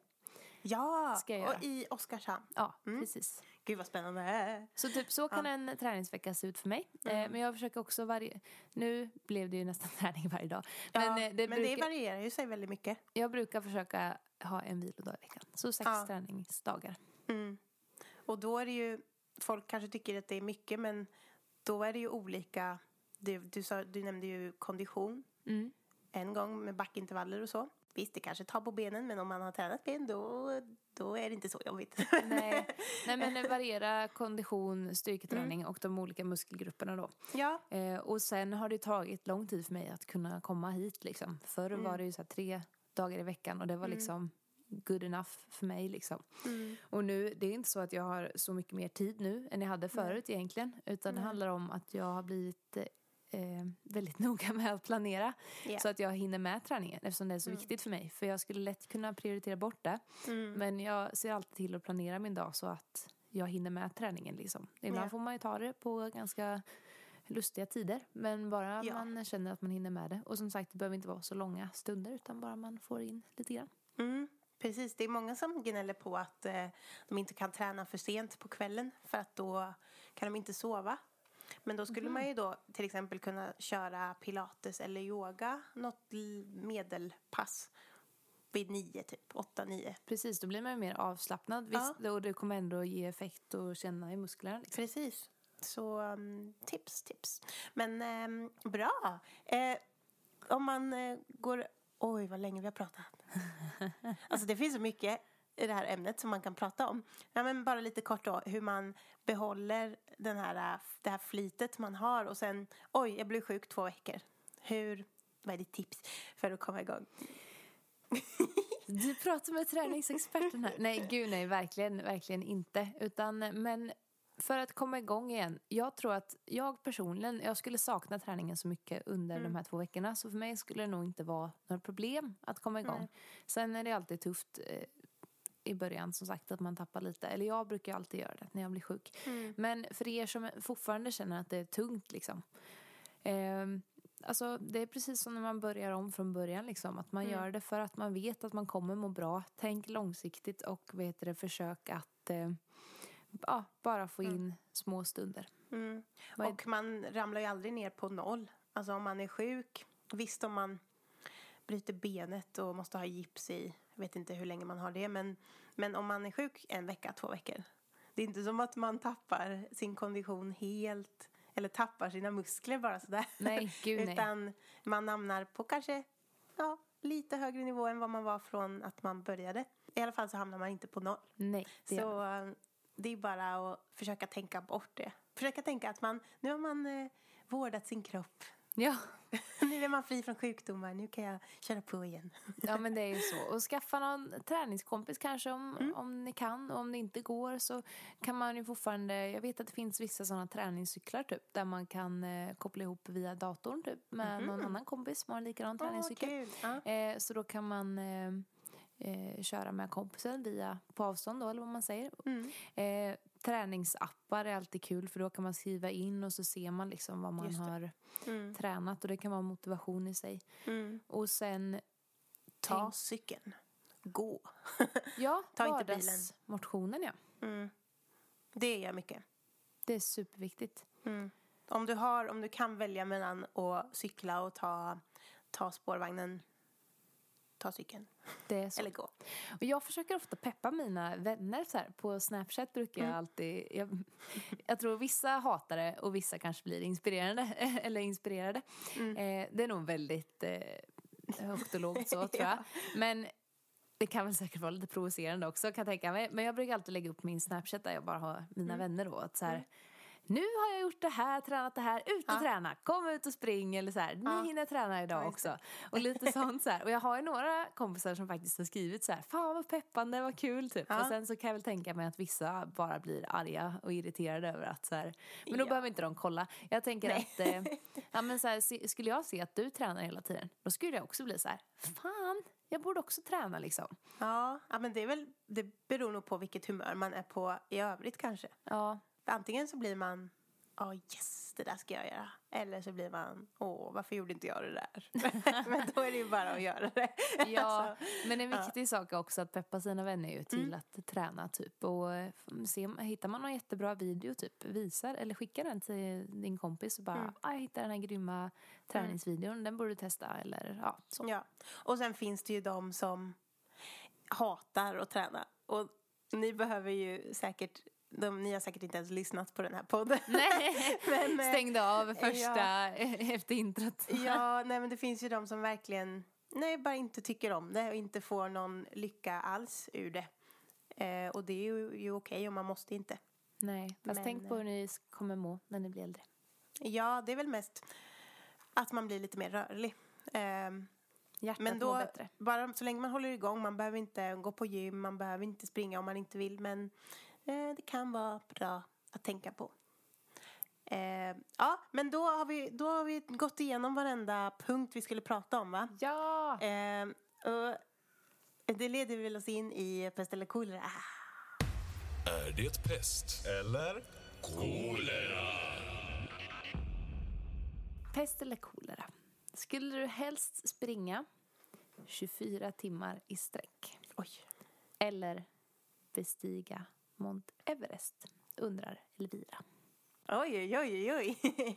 S4: Ja,
S3: Ska jag göra.
S4: och i Oskarshamn.
S3: Ja,
S4: Mm.
S3: precis.
S4: Gud vad spännande.
S3: Så typ så kan
S4: Ja.
S3: en träningsvecka se ut för mig.
S4: Mm.
S3: Eh, men jag försöker också varje... Nu blev det ju nästan träning varje dag.
S4: Ja,
S3: Men,
S4: men,
S3: eh, det,
S4: det,
S3: brukar,
S4: varierar ju sig väldigt mycket.
S3: jag brukar försöka ha en vilodag i veckan. Så sex
S4: Ja.
S3: träningsdagar.
S4: Mm. Och då är det ju, folk kanske tycker att det är mycket, men då är det ju olika. Du, du, sa, du nämnde ju kondition
S3: Mm.
S4: en gång med backintervaller och så. Visst, det kanske tar på benen, men om man har tränat ben då, då är det inte så jobbigt.
S3: Nej, nej, men variera kondition, styrketräning
S4: Mm.
S3: och de olika muskelgrupperna då.
S4: Ja,
S3: Eh, och sen har det tagit lång tid för mig att kunna komma hit liksom. Förr
S4: Mm.
S3: var det ju så här tre dagar i veckan och det var liksom good enough för mig liksom.
S4: mm.
S3: Och nu, det är inte så att jag har så mycket mer tid nu än jag hade förut egentligen. Utan det
S4: Nej.
S3: handlar om att jag har blivit eh, väldigt noga med att planera.
S4: Ja.
S3: Så att jag hinner med träningen eftersom det är så
S4: Mm.
S3: viktigt för mig. För jag skulle lätt kunna prioritera bort det.
S4: Mm.
S3: Men jag ser alltid till att planera min dag så att jag hinner med träningen liksom. Ibland
S4: Ja.
S3: får man ju ta det på ganska lustiga tider. Men bara
S4: Ja.
S3: man känner att man hinner med det. Och som sagt, det behöver inte vara så långa stunder utan bara man får in lite grann.
S4: Mm, precis, det är många som gnäller på att eh, de inte kan träna för sent på kvällen för att då kan de inte sova. Men då skulle man ju då till exempel kunna köra pilates eller yoga, något l- medelpass vid nio typ, åtta, nio.
S3: Precis, då blir man ju mer avslappnad. Visst, och det kommer ändå ge effekt och känna i musklerna. Liksom.
S4: Precis, så um, tips, tips. Men ehm, bra, eh, om man eh, går, oj vad länge vi har pratat. Alltså det finns så mycket i det här ämnet som man kan prata om. Ja, men bara lite kort då, hur man behåller den här, det här flitet man har och sen, oj, jag blev sjuk två veckor. Hur, vad är ditt tips för att komma igång?
S3: Du pratar med träningsexperten här. Nej, gud nej, verkligen, verkligen inte. Utan, men för att komma igång igen. Jag tror att jag personligen, jag skulle sakna träningen så mycket under
S4: Mm.
S3: de här två veckorna. Så för mig skulle det nog inte vara några problem att komma igång.
S4: Nej.
S3: Sen är det alltid tufft eh, i början som sagt att man tappar lite. Eller jag brukar alltid göra det när jag blir sjuk.
S4: Mm.
S3: Men för er som fortfarande känner att det är tungt liksom. Eh, alltså det är precis som när man börjar om från början liksom. Att man
S4: Mm.
S3: gör det för att man vet att man kommer må bra. Tänk långsiktigt och vet det, försök att eh, ja, bara få in
S4: Mm.
S3: små stunder.
S4: Mm.
S3: Vad är-
S4: Och man ramlar ju aldrig ner på noll. Alltså om man är sjuk, visst om man bryter benet och måste ha gips i, jag vet inte hur länge man har det, men, men om man är sjuk en vecka, två veckor. Det är inte som att man tappar sin kondition helt, eller tappar sina muskler bara sådär.
S3: Nej, gud nej.
S4: Utan man hamnar på kanske, ja, lite högre nivå än vad man var från att man började. I alla fall så hamnar man inte på noll.
S3: Nej, det
S4: Så eh, det är bara att försöka tänka bort det. Försöka tänka att man, nu har man eh, vårdat sin kropp.
S3: ja.
S4: Nu är man fri från sjukdomar, nu kan jag köra på igen.
S3: Ja, men det är ju så. Och skaffa någon träningskompis kanske om,
S4: Mm.
S3: om ni kan. Och om det inte går så kan man ju fortfarande... Jag vet att det finns vissa sådana träningscyklar typ. Där man kan eh, koppla ihop via datorn typ. Med någon annan kompis som har en likadan träningscykel.
S4: Åh, kul. Ja.
S3: Eh, så då kan man eh, eh, köra med kompisen via på avstånd då, eller vad man säger.
S4: Mm.
S3: Eh, träningsappar är alltid kul för då kan man skriva in och så ser man liksom vad man
S4: Just det.
S3: har
S4: Mm.
S3: tränat och det kan vara motivation i sig.
S4: Mm.
S3: Och sen
S4: Ta
S3: tänk-
S4: cykeln. Gå.
S3: ja,
S4: Ta inte bilen.
S3: vardagsmotionen ja.
S4: Mm. Det gör mycket.
S3: Det är superviktigt.
S4: Mm. Om du har, om du kan välja mellan att cykla och ta, ta spårvagnen, ta cykeln.
S3: Det är så.
S4: Eller gå.
S3: Och jag försöker ofta peppa mina vänner så här. På Snapchat brukar jag
S4: Mm.
S3: alltid... Jag, jag tror vissa hatar det och vissa kanske blir inspirerade. Eller inspirerade.
S4: Mm.
S3: Eh, det är nog väldigt eh, högt och lågt så, tror jag. Men det kan väl säkert vara lite provocerande också, kan jag tänka mig. Men jag brukar alltid lägga upp min Snapchat där jag bara har mina
S4: Mm.
S3: vänner då. Att så här, mm. nu har jag gjort det här, tränat det här, ut och
S4: Ja.
S3: träna, kom ut och spring eller så här, ni
S4: Ja.
S3: hinner träna idag
S4: Ja, just
S3: också. Och lite sånt så här. Och jag har ju några kompisar som faktiskt har skrivit så här, fan vad peppande, vad kul typ.
S4: Ja.
S3: Och sen så kan jag väl tänka mig att vissa bara blir arga och irriterade över att så här, men då
S4: Ja.
S3: behöver inte de kolla. Jag tänker
S4: Nej.
S3: att, eh, ja men så här, se- skulle jag se att du tränar hela tiden, då skulle jag också bli så här, fan, jag borde också träna liksom.
S4: Ja, ja, men det är väl, det beror nog på vilket humör man är på i övrigt kanske.
S3: Ja.
S4: Antingen så blir man, ja oh, yes, det där ska jag göra. Eller så blir man, åh, varför gjorde inte jag det där? Men då är det ju bara att göra det.
S3: Ja,
S4: Alltså,
S3: men en viktig sak är också att peppa sina vänner ju till
S4: Mm.
S3: att träna typ. Och eh, se, hittar man någon jättebra video typ, visar eller skickar den till din kompis och bara,
S4: Mm.
S3: ah, jag hittar den här grymma träningsvideon, den borde du testa eller ja, så.
S4: ja. Och sen finns det ju de som hatar att träna. Och ni behöver ju säkert, de, ni har säkert inte ens lyssnat på den här podden.
S3: Nej,
S4: Men, eh,
S3: stängde av första
S4: ja.
S3: efter introt.
S4: Ja, nej men det finns ju de som verkligen, nej, bara inte tycker om det och inte får någon lycka alls ur det. Eh, och det är ju, ju okej och man måste inte.
S3: Nej, fast
S4: Men,
S3: tänk på hur ni kommer må när ni blir äldre.
S4: Ja, det är väl mest att man blir lite mer rörlig. Eh,
S3: Hjärtat
S4: men
S3: mår
S4: då,
S3: bättre.
S4: bara så länge man håller igång, man behöver inte gå på gym, man behöver inte springa om man inte vill. Men eh, det kan vara bra att tänka på. Eh, ja, men då har, vi, då har vi gått igenom varenda punkt vi skulle prata om, va?
S3: Ja!
S4: Eh, och det leder väl oss in i pest eller kolera.
S7: Är det pest eller kolera?
S3: Pest eller kolera? Skulle du helst springa tjugofyra timmar i sträck?
S4: Oj.
S3: Eller bestiga Mount Everest? Undrar Elvira.
S4: Oj, oj, oj, oj.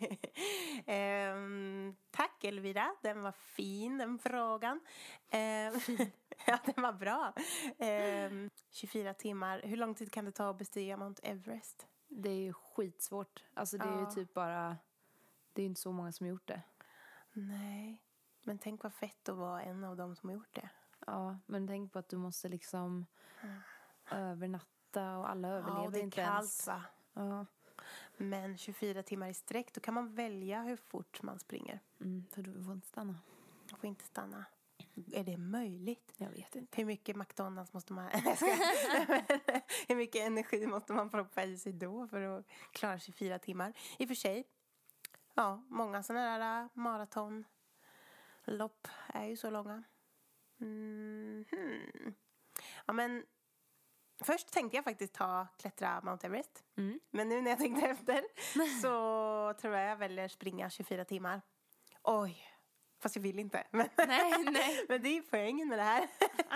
S4: ehm, tack Elvira, den var fin, den frågan. Ehm, ja, den var bra. Ehm, tjugofyra timmar, hur lång tid kan det ta att bestiga Mount Everest?
S3: Det är ju skitsvårt. Alltså det är ju
S4: Ja.
S3: typ bara... Det är ju inte så många som har gjort det.
S4: Nej, men tänk vad fett att vara en av dem som har gjort det.
S3: Ja, men tänk på att du måste liksom övernatta och alla överlever
S4: Ja, och det är
S3: inte
S4: kallt,
S3: ens.
S4: va?
S3: Ja,
S4: Men tjugofyra timmar i sträck, då kan man välja hur fort man springer.
S3: mm, för du får inte stanna.
S4: Man får inte stanna. Är det möjligt?
S3: Jag vet inte.
S4: Hur mycket McDonalds måste man... Hur mycket energi måste man proppa i sig då för att klara tjugofyra timmar? I och för sig, ja, många sådana där maratonlopp är ju så långa. Mm hmm. Ja, men först tänkte jag faktiskt ta klättra Mount Everest.
S3: Mm.
S4: Men nu när jag tänkte efter så tror jag jag väljer springa tjugofyra timmar. Oj, fast jag vill inte. Men,
S3: Nej, nej.
S4: men det är ju poängen med det här.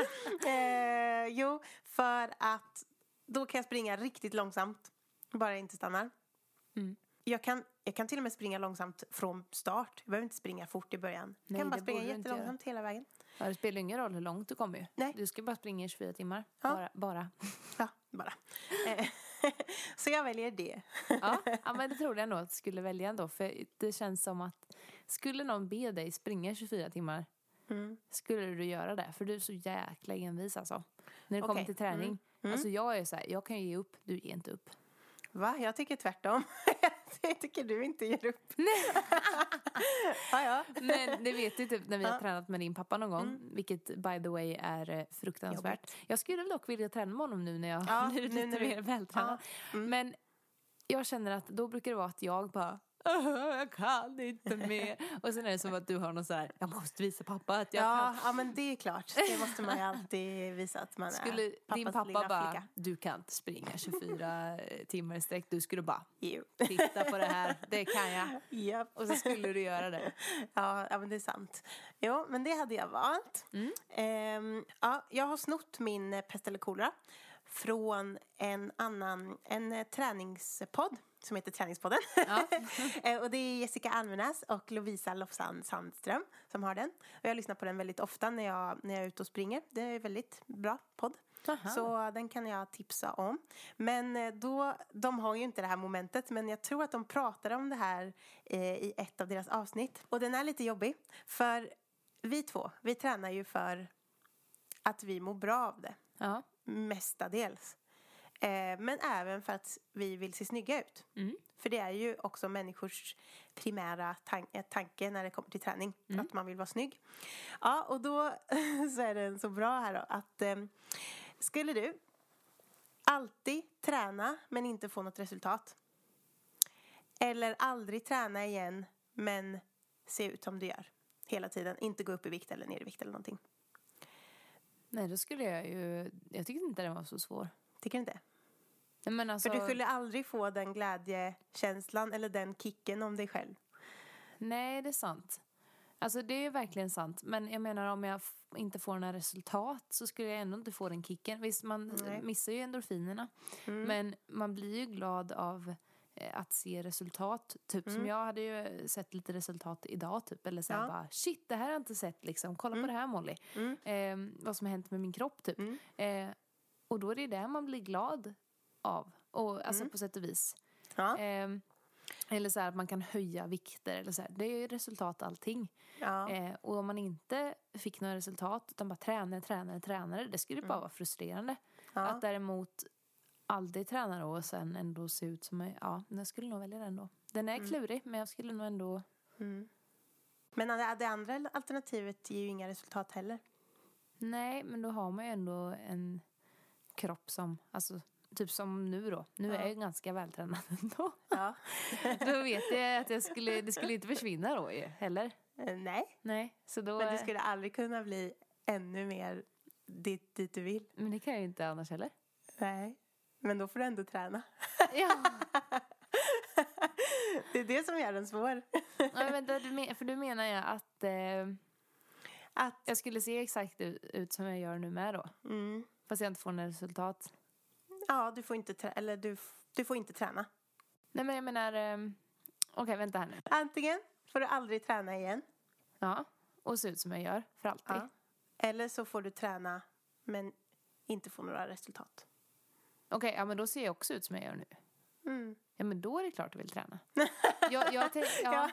S4: eh, jo, för att då kan jag springa riktigt långsamt. Bara jag inte stannar.
S3: Mm.
S4: Jag kan, jag kan till och med springa långsamt från start. Jag behöver inte springa fort i början. Jag
S3: Nej,
S4: kan bara
S3: det
S4: springa
S3: borde du inte
S4: jättelångsamt hela vägen.
S3: Ja, det spelar ingen roll hur långt du kommer ju.
S4: Nej.
S3: Du ska bara springa i tjugofyra timmar.
S4: Ja.
S3: Bara. bara.
S4: Ja, bara. Eh, så jag väljer det.
S3: Ja, ja, men det tror jag ändå att du skulle välja ändå. För det känns som att skulle någon be dig springa tjugofyra timmar,
S4: Mm.
S3: skulle du göra det? För du är så jäkla envis alltså. När det kommer
S4: Okej.
S3: till träning.
S4: Mm. Mm.
S3: Alltså jag är så här, jag kan ju ge upp, du ger inte upp.
S4: Va? Jag tycker tvärtom. Jag tycker du inte ger upp. ja, ja.
S3: Men det vet du typ när vi har
S4: Ja.
S3: tränat med din pappa någon gång.
S4: Mm.
S3: Vilket by the way är eh, fruktansvärt.
S4: Jobbigt.
S3: Jag skulle dock vilja träna med honom nu när jag
S4: Ja,
S3: blir
S4: nu
S3: lite
S4: när du-
S3: mer vältränad.
S4: Ja. Mm.
S3: Men jag känner att då brukar det vara att jag bara jag kan inte mer. Och sen är det som att du har någon så här, jag måste visa pappa att jag
S4: Ja,
S3: kan.
S4: ja, men det är klart. Det måste man ju alltid visa att man
S3: Skulle
S4: är pappas
S3: din pappa
S4: lilla
S3: bara,
S4: flicka.
S3: du kan inte springa tjugofyra timmar i sträck. Du skulle bara,
S4: Jo.
S3: titta på det här, det kan jag.
S4: Japp.
S3: Och så skulle du göra det.
S4: Ja, ja, men det är sant. Jo, men det hade jag valt.
S3: Mm.
S4: Ehm, ja, jag har snott min eh, pest eller kolera från en annan, en eh, träningspodd som heter Träningspodden.
S3: Ja.
S4: Och det är Jessica Almenäs och Lovisa Lofsan Sandström som har den. Och jag lyssnar på den väldigt ofta när jag, när jag är ute och springer. Det är en väldigt bra podd.
S3: Aha.
S4: Så den kan jag tipsa om. Men då, de har ju inte det här momentet. Men jag tror att de pratade om det här eh, i ett av deras avsnitt. Och den är lite jobbig. För vi två, vi tränar ju för att vi mår bra av det.
S3: Ja.
S4: Mestadels. Eh, men även för att vi vill se snygga ut.
S3: Mm.
S4: För det är ju också människors primära tan- tanke när det kommer till träning.
S3: Mm.
S4: Att man vill vara snygg. Ja, och då så är den så bra här då. Att eh, skulle du alltid träna men inte få något resultat. Eller aldrig träna igen men se ut som du gör. Hela tiden. Inte gå upp i vikt eller ner i vikt eller någonting.
S3: Nej, då skulle jag ju... Jag tyckte inte den var så svår.
S4: Tycker du inte?
S3: Nej, men alltså...
S4: För du skulle aldrig få den glädjekänslan eller den kicken om dig själv.
S3: Nej, det är sant. Alltså det är ju verkligen sant. Men jag menar om jag f- inte får några resultat så skulle jag ändå inte få den kicken. Visst, man
S4: Nej.
S3: missar ju endorfinerna.
S4: Mm.
S3: Men man blir ju glad av eh, att se resultat. Typ
S4: Mm.
S3: som jag hade ju sett lite resultat idag typ. Eller så här
S4: Ja.
S3: bara, shit det här har jag inte sett liksom. Kolla
S4: Mm.
S3: på det här Molly.
S4: Mm.
S3: Eh, vad som har hänt med min kropp typ.
S4: Mm.
S3: Eh, och då är det det man blir glad av. Och, alltså
S4: Mm.
S3: på sätt och vis.
S4: Ja.
S3: Eh, eller så här att man kan höja vikter. Eller så här. Det är ju resultat allting.
S4: Ja.
S3: Eh, och om man inte fick några resultat utan bara tränare, tränare, tränare. Det skulle bara vara frustrerande.
S4: Ja.
S3: Att däremot aldrig träna då och sen ändå se ut som en... Ja, jag skulle nog välja den då. Den är klurig men jag skulle nog ändå...
S4: Mm. Men det, det andra alternativet ger ju inga resultat heller.
S3: Nej, men då har man ju ändå en kropp som... Alltså, typ som nu då. Nu
S4: Ja.
S3: är jag ju ganska vältränad ändå.
S4: Ja.
S3: Då vet jag att jag skulle, det skulle inte försvinna då ju, heller.
S4: Eh, Nej,
S3: Nej, så då...
S4: men det skulle aldrig kunna bli ännu mer dit, dit du vill.
S3: Men det kan jag ju inte annars heller.
S4: Nej, men då får du ändå träna.
S3: Ja.
S4: Det är det som gör den svår.
S3: Nej, vänta, du men, för du menar ju att eh,
S4: Att,
S3: jag skulle se exakt ut, ut som jag gör nu med då.
S4: mm,
S3: Fast jag inte får några resultat.
S4: ja, du får inte trä- eller du, du får inte träna.
S3: Nej, men jag menar... Eh, Okej, vänta här nu.
S4: Antingen får du aldrig träna igen.
S3: Ja, och se ut som jag gör för alltid.
S4: Ja. Eller så får du träna men inte få några resultat.
S3: Okej, ja men då ser jag också ut som jag gör nu.
S4: Mm.
S3: Ja, men då är det klart att jag vill träna. jag, jag, tänk, ja,
S4: Ja.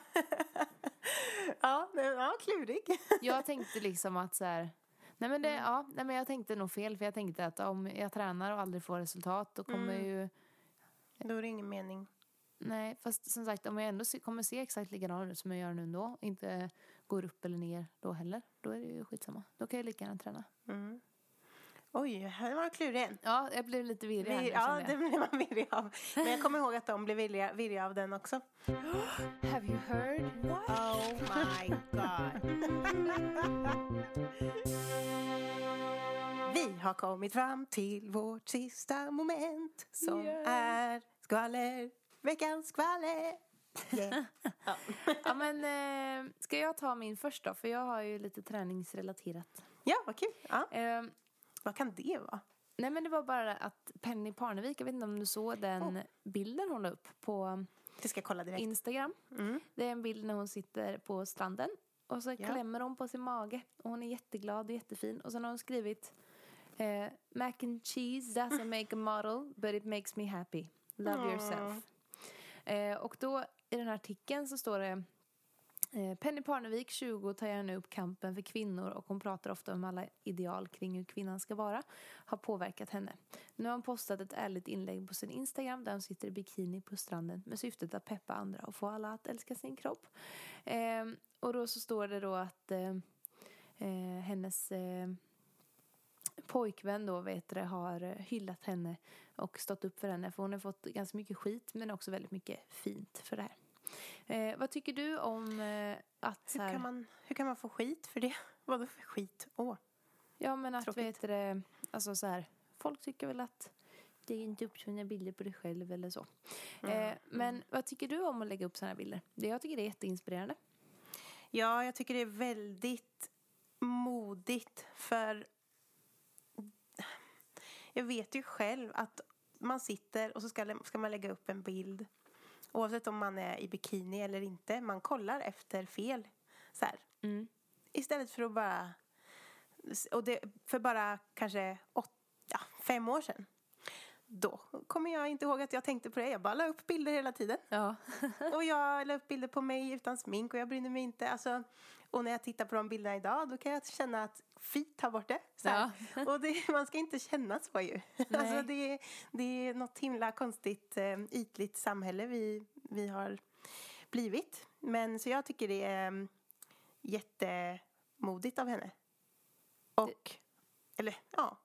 S4: Ja, det- ja, klurig.
S3: jag tänkte liksom att så här... Nej men, det, ja, nej men jag tänkte nog fel. För jag tänkte att om jag tränar och aldrig får resultat då kommer
S4: Mm.
S3: ju...
S4: Då är det ingen mening.
S3: Nej, fast som sagt om jag ändå se, kommer se exakt likadan ut som jag gör nu då. Inte går upp eller ner då heller. Då är det ju skitsamma. Då kan jag lika gärna träna.
S4: Mm. Oj, här var klurig en.
S3: Ja, jag blev lite virrig här nu,
S4: Vir- ja,
S3: kände
S4: det
S3: jag.
S4: blir man virrig av. Men jag kommer ihåg att de blev virriga, virriga av den också.
S3: Have you heard?
S4: Oh my god. Vi har kommit fram till vårt sista moment som
S3: Yeah.
S4: är skvaller, veckans skvaller. Yeah. Ja.
S3: Ja, men eh, ska jag ta min först då? För jag har ju lite träningsrelaterat.
S4: Ja, vad kul. Ja.
S3: Eh,
S4: Vad kan det vara?
S3: nej, men det var bara att Penny Parnevik, jag vet inte om du såg den bilden hon la upp på
S4: Det ska jag kolla direkt.
S3: Instagram.
S4: Mm.
S3: Det är en bild när hon sitter på stranden. Och så
S4: Ja.
S3: klämmer hon på sin mage. Och hon är jätteglad och jättefin. Och sen har hon skrivit eh, Mac and cheese doesn't make a model, but it makes me happy. Love
S4: Aww.
S3: yourself. Eh, och då i den här artikeln så står det eh, Penny Parnevik, tjugo, tar gärna upp kampen för kvinnor och hon pratar ofta om alla ideal kring hur kvinnan ska vara har påverkat henne. Nu har hon postat ett ärligt inlägg på sin Instagram där hon sitter i bikini på stranden med syftet att peppa andra och få alla att älska sin kropp. Eh, och då så står det då att eh, eh, hennes eh, pojkvän då vet det, har hyllat henne och stått upp för henne för hon har fått ganska mycket skit men också väldigt mycket fint för det här. Eh, vad tycker du om eh, att så
S4: Hur
S3: här,
S4: kan, man, hur kan man få skit för det? Vadå för skit? Åh.
S3: ja men att
S4: Tråkigt.
S3: vet det, alltså så här, folk tycker väl att det är inte upp sina bilder på dig själv eller så.
S4: Mm.
S3: Eh, men vad tycker du om att lägga upp såna här bilder? Det jag tycker det är jätteinspirerande.
S4: Ja, jag tycker det är väldigt modigt för jag vet ju själv att man sitter och så ska, ska man lägga upp en bild oavsett om man är i bikini eller inte, man kollar efter fel. Så här.
S3: Mm.
S4: Istället för att bara... Och det, för bara kanske åt, ja, fem år sedan. Då kommer jag inte ihåg att jag tänkte på det. Jag bara la upp bilder hela tiden.
S3: Ja.
S4: Och jag la upp bilder på mig utan smink. Och jag brinner mig inte. Alltså, och när jag tittar på de bilderna idag, då kan jag känna att fint tar bort det. Så här.
S3: Ja.
S4: Och det, man ska inte känna så ju. Alltså, det, det är något himla konstigt, eh, ytligt samhälle vi, vi har blivit. Men så jag tycker det är um, jättemodigt av henne. Och, eller ja.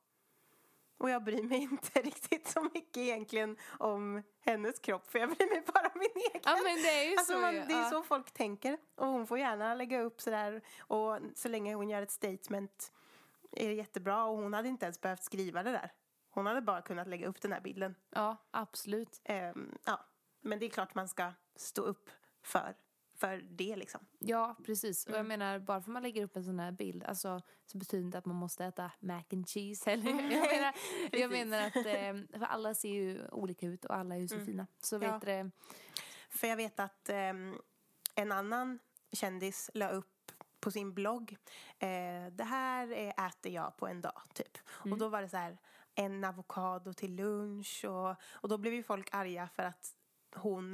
S4: Och jag bryr mig inte riktigt så mycket egentligen om hennes kropp. För jag bryr mig bara om min egen.
S3: Ja, men det är ju
S4: alltså,
S3: så.
S4: Man, det är
S3: ja.
S4: så folk tänker. Och hon får gärna lägga upp sådär. Och så länge hon gör ett statement är det jättebra. Och hon hade inte ens behövt skriva det där. Hon hade bara kunnat lägga upp den här bilden.
S3: Ja, absolut.
S4: Um, ja. Men det är klart man ska stå upp för, för det liksom.
S3: Ja, precis. Och jag
S4: Mm.
S3: menar, bara för man lägger upp en sån här bild, alltså, så betyder det inte att man måste äta mac and cheese heller.
S4: Mm.
S3: Jag menar, jag
S4: Precis.
S3: menar att eh, för alla ser ju olika ut och alla är ju så
S4: Mm.
S3: fina. Så
S4: Ja.
S3: vet det.
S4: För jag vet att um, en annan kändis la upp på sin blogg. Eh, det här är, äter jag på en dag typ.
S3: Mm.
S4: Och då var det så här en avokado till lunch. Och, och då blev ju folk arga för att hon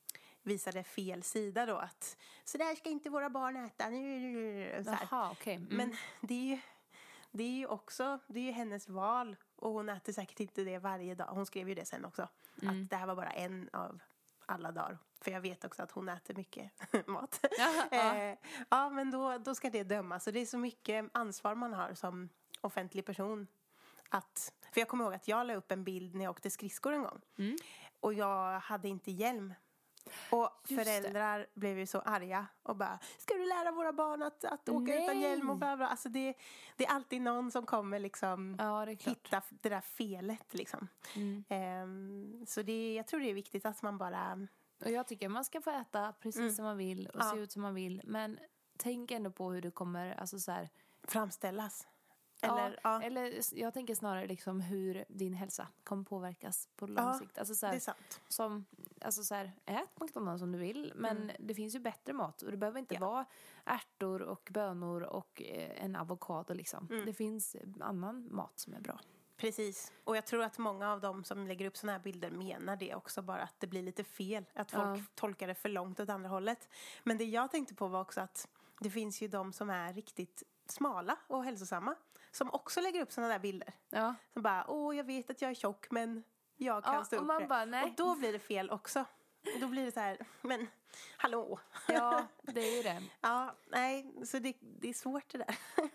S4: visade fel sida då. Att så där ska inte våra barn äta. Så här.
S3: Jaha, okej. Mm.
S4: Men det är ju, det är ju också, det är ju hennes val. Och hon äter säkert inte det varje dag. Hon skrev ju det sen också.
S3: Mm.
S4: Att det här var bara en av alla dagar. För jag vet också att hon äter mycket mat.
S3: Ja, ja.
S4: eh, ja, men då, då ska det dömas. Så det är så mycket ansvar man har som offentlig person. Att, för jag kommer ihåg att jag la upp en bild när jag åkte skridskor en gång.
S3: Mm.
S4: Och jag hade inte hjälm. Och
S3: Just
S4: föräldrar blev ju så arga och bara, ska du lära våra barn att, att åka
S3: Nej.
S4: utan hjälm och bla bla. Alltså det, det är alltid någon som kommer liksom
S3: Ja, det är klart.
S4: hitta det där felet liksom.
S3: Mm.
S4: Ehm, så det, jag tror det är viktigt att man bara...
S3: Och jag tycker man ska få äta precis
S4: Mm.
S3: som man vill och
S4: Ja.
S3: se ut som man vill. Men tänk ändå på hur det kommer, alltså så här,
S4: framställas. Eller,
S3: ja,
S4: ja,
S3: eller jag tänker snarare liksom hur din hälsa kommer påverkas på lång
S4: Ja,
S3: sikt. Alltså så
S4: det är
S3: här,
S4: sant.
S3: som, alltså så här, ät McDonalds om du vill, men
S4: Mm.
S3: det finns ju bättre mat och det behöver inte
S4: Ja.
S3: vara ärtor och bönor och eh, en avokado liksom.
S4: Mm.
S3: Det finns annan mat som är bra.
S4: Precis. Och jag tror att många av dem som lägger upp såna här bilder menar det också, bara att det blir lite fel. Att folk
S3: Ja.
S4: tolkar det för långt åt andra hållet. Men det jag tänkte på var också att det finns ju de som är riktigt smala och hälsosamma. Som också lägger upp såna där bilder.
S3: Ja,
S4: Som bara, åh jag vet att jag är tjock men jag kan
S3: ja
S4: stå
S3: och
S4: upp
S3: man
S4: för det.
S3: bara, nej.
S4: Och då blir det fel också. Och då blir det så här, men hallå.
S3: Ja, det är ju det.
S4: Ja, nej, så det, det är svårt det där.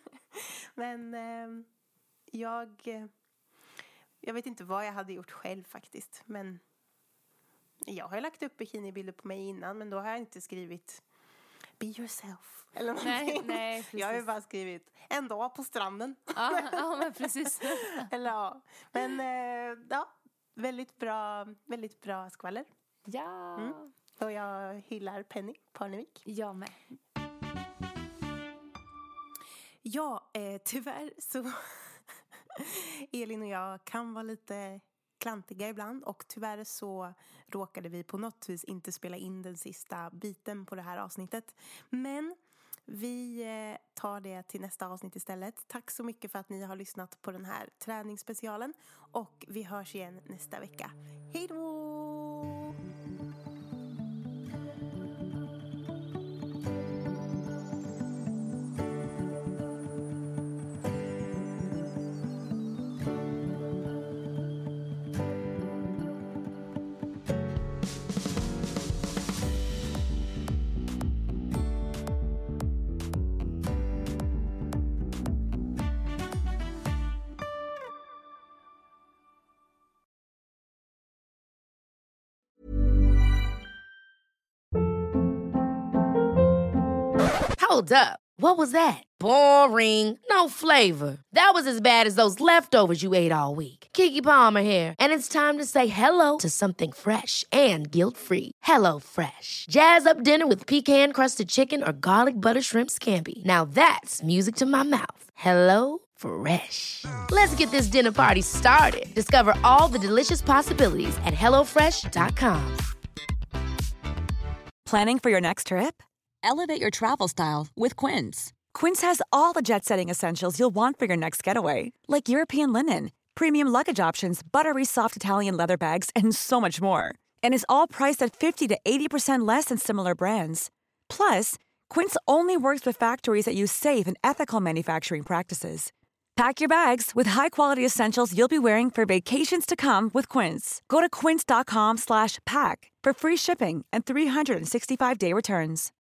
S4: Men eh, jag, eh, jag vet inte vad jag hade gjort själv faktiskt. Men jag har lagt upp bikinibilder på mig innan, men då har jag inte skrivit be yourself. Eller
S3: Nej,
S4: någonting.
S3: nej, precis.
S4: Jag har ju bara skrivit en dag på stranden.
S3: Ja, ja men precis.
S4: Eller ja, men eh, ja, väldigt bra, väldigt bra skvaller.
S3: Ja,
S4: Mm. Och jag hyllar Penny Parnevik.
S3: jag med.
S4: Ja, eh, tyvärr så Elin och jag kan vara lite klantiga ibland. Och tyvärr så råkade vi på något vis inte spela in den sista biten på det här avsnittet. Men vi eh, tar det till nästa avsnitt istället. Tack så mycket för att ni har lyssnat på den här träningsspecialen. Och vi hörs igen nästa vecka. Hej då!
S1: Hold up. What was that? Boring. No flavor. That was as bad as those leftovers you ate all week. Keke Palmer here, and it's time to say hello to something fresh and guilt-free. Hello Fresh. Jazz up dinner with pecan-crusted chicken or garlic butter shrimp scampi. Now that's music to my mouth. Hello Fresh. Let's get this dinner party started. Discover all the delicious possibilities at hello fresh dot com.
S2: Planning for your next trip? Elevate your travel style with Quince. Quince has all the jet-setting essentials you'll want for your next getaway, like European linen, premium luggage options, buttery soft Italian leather bags, and so much more. And is all priced at fifty to eighty percent less than similar brands. Plus, Quince only works with factories that use safe and ethical manufacturing practices. Pack your bags with high-quality essentials you'll be wearing for vacations to come with Quince. Go to quince.com slash pack for free shipping and three sixty-five day returns.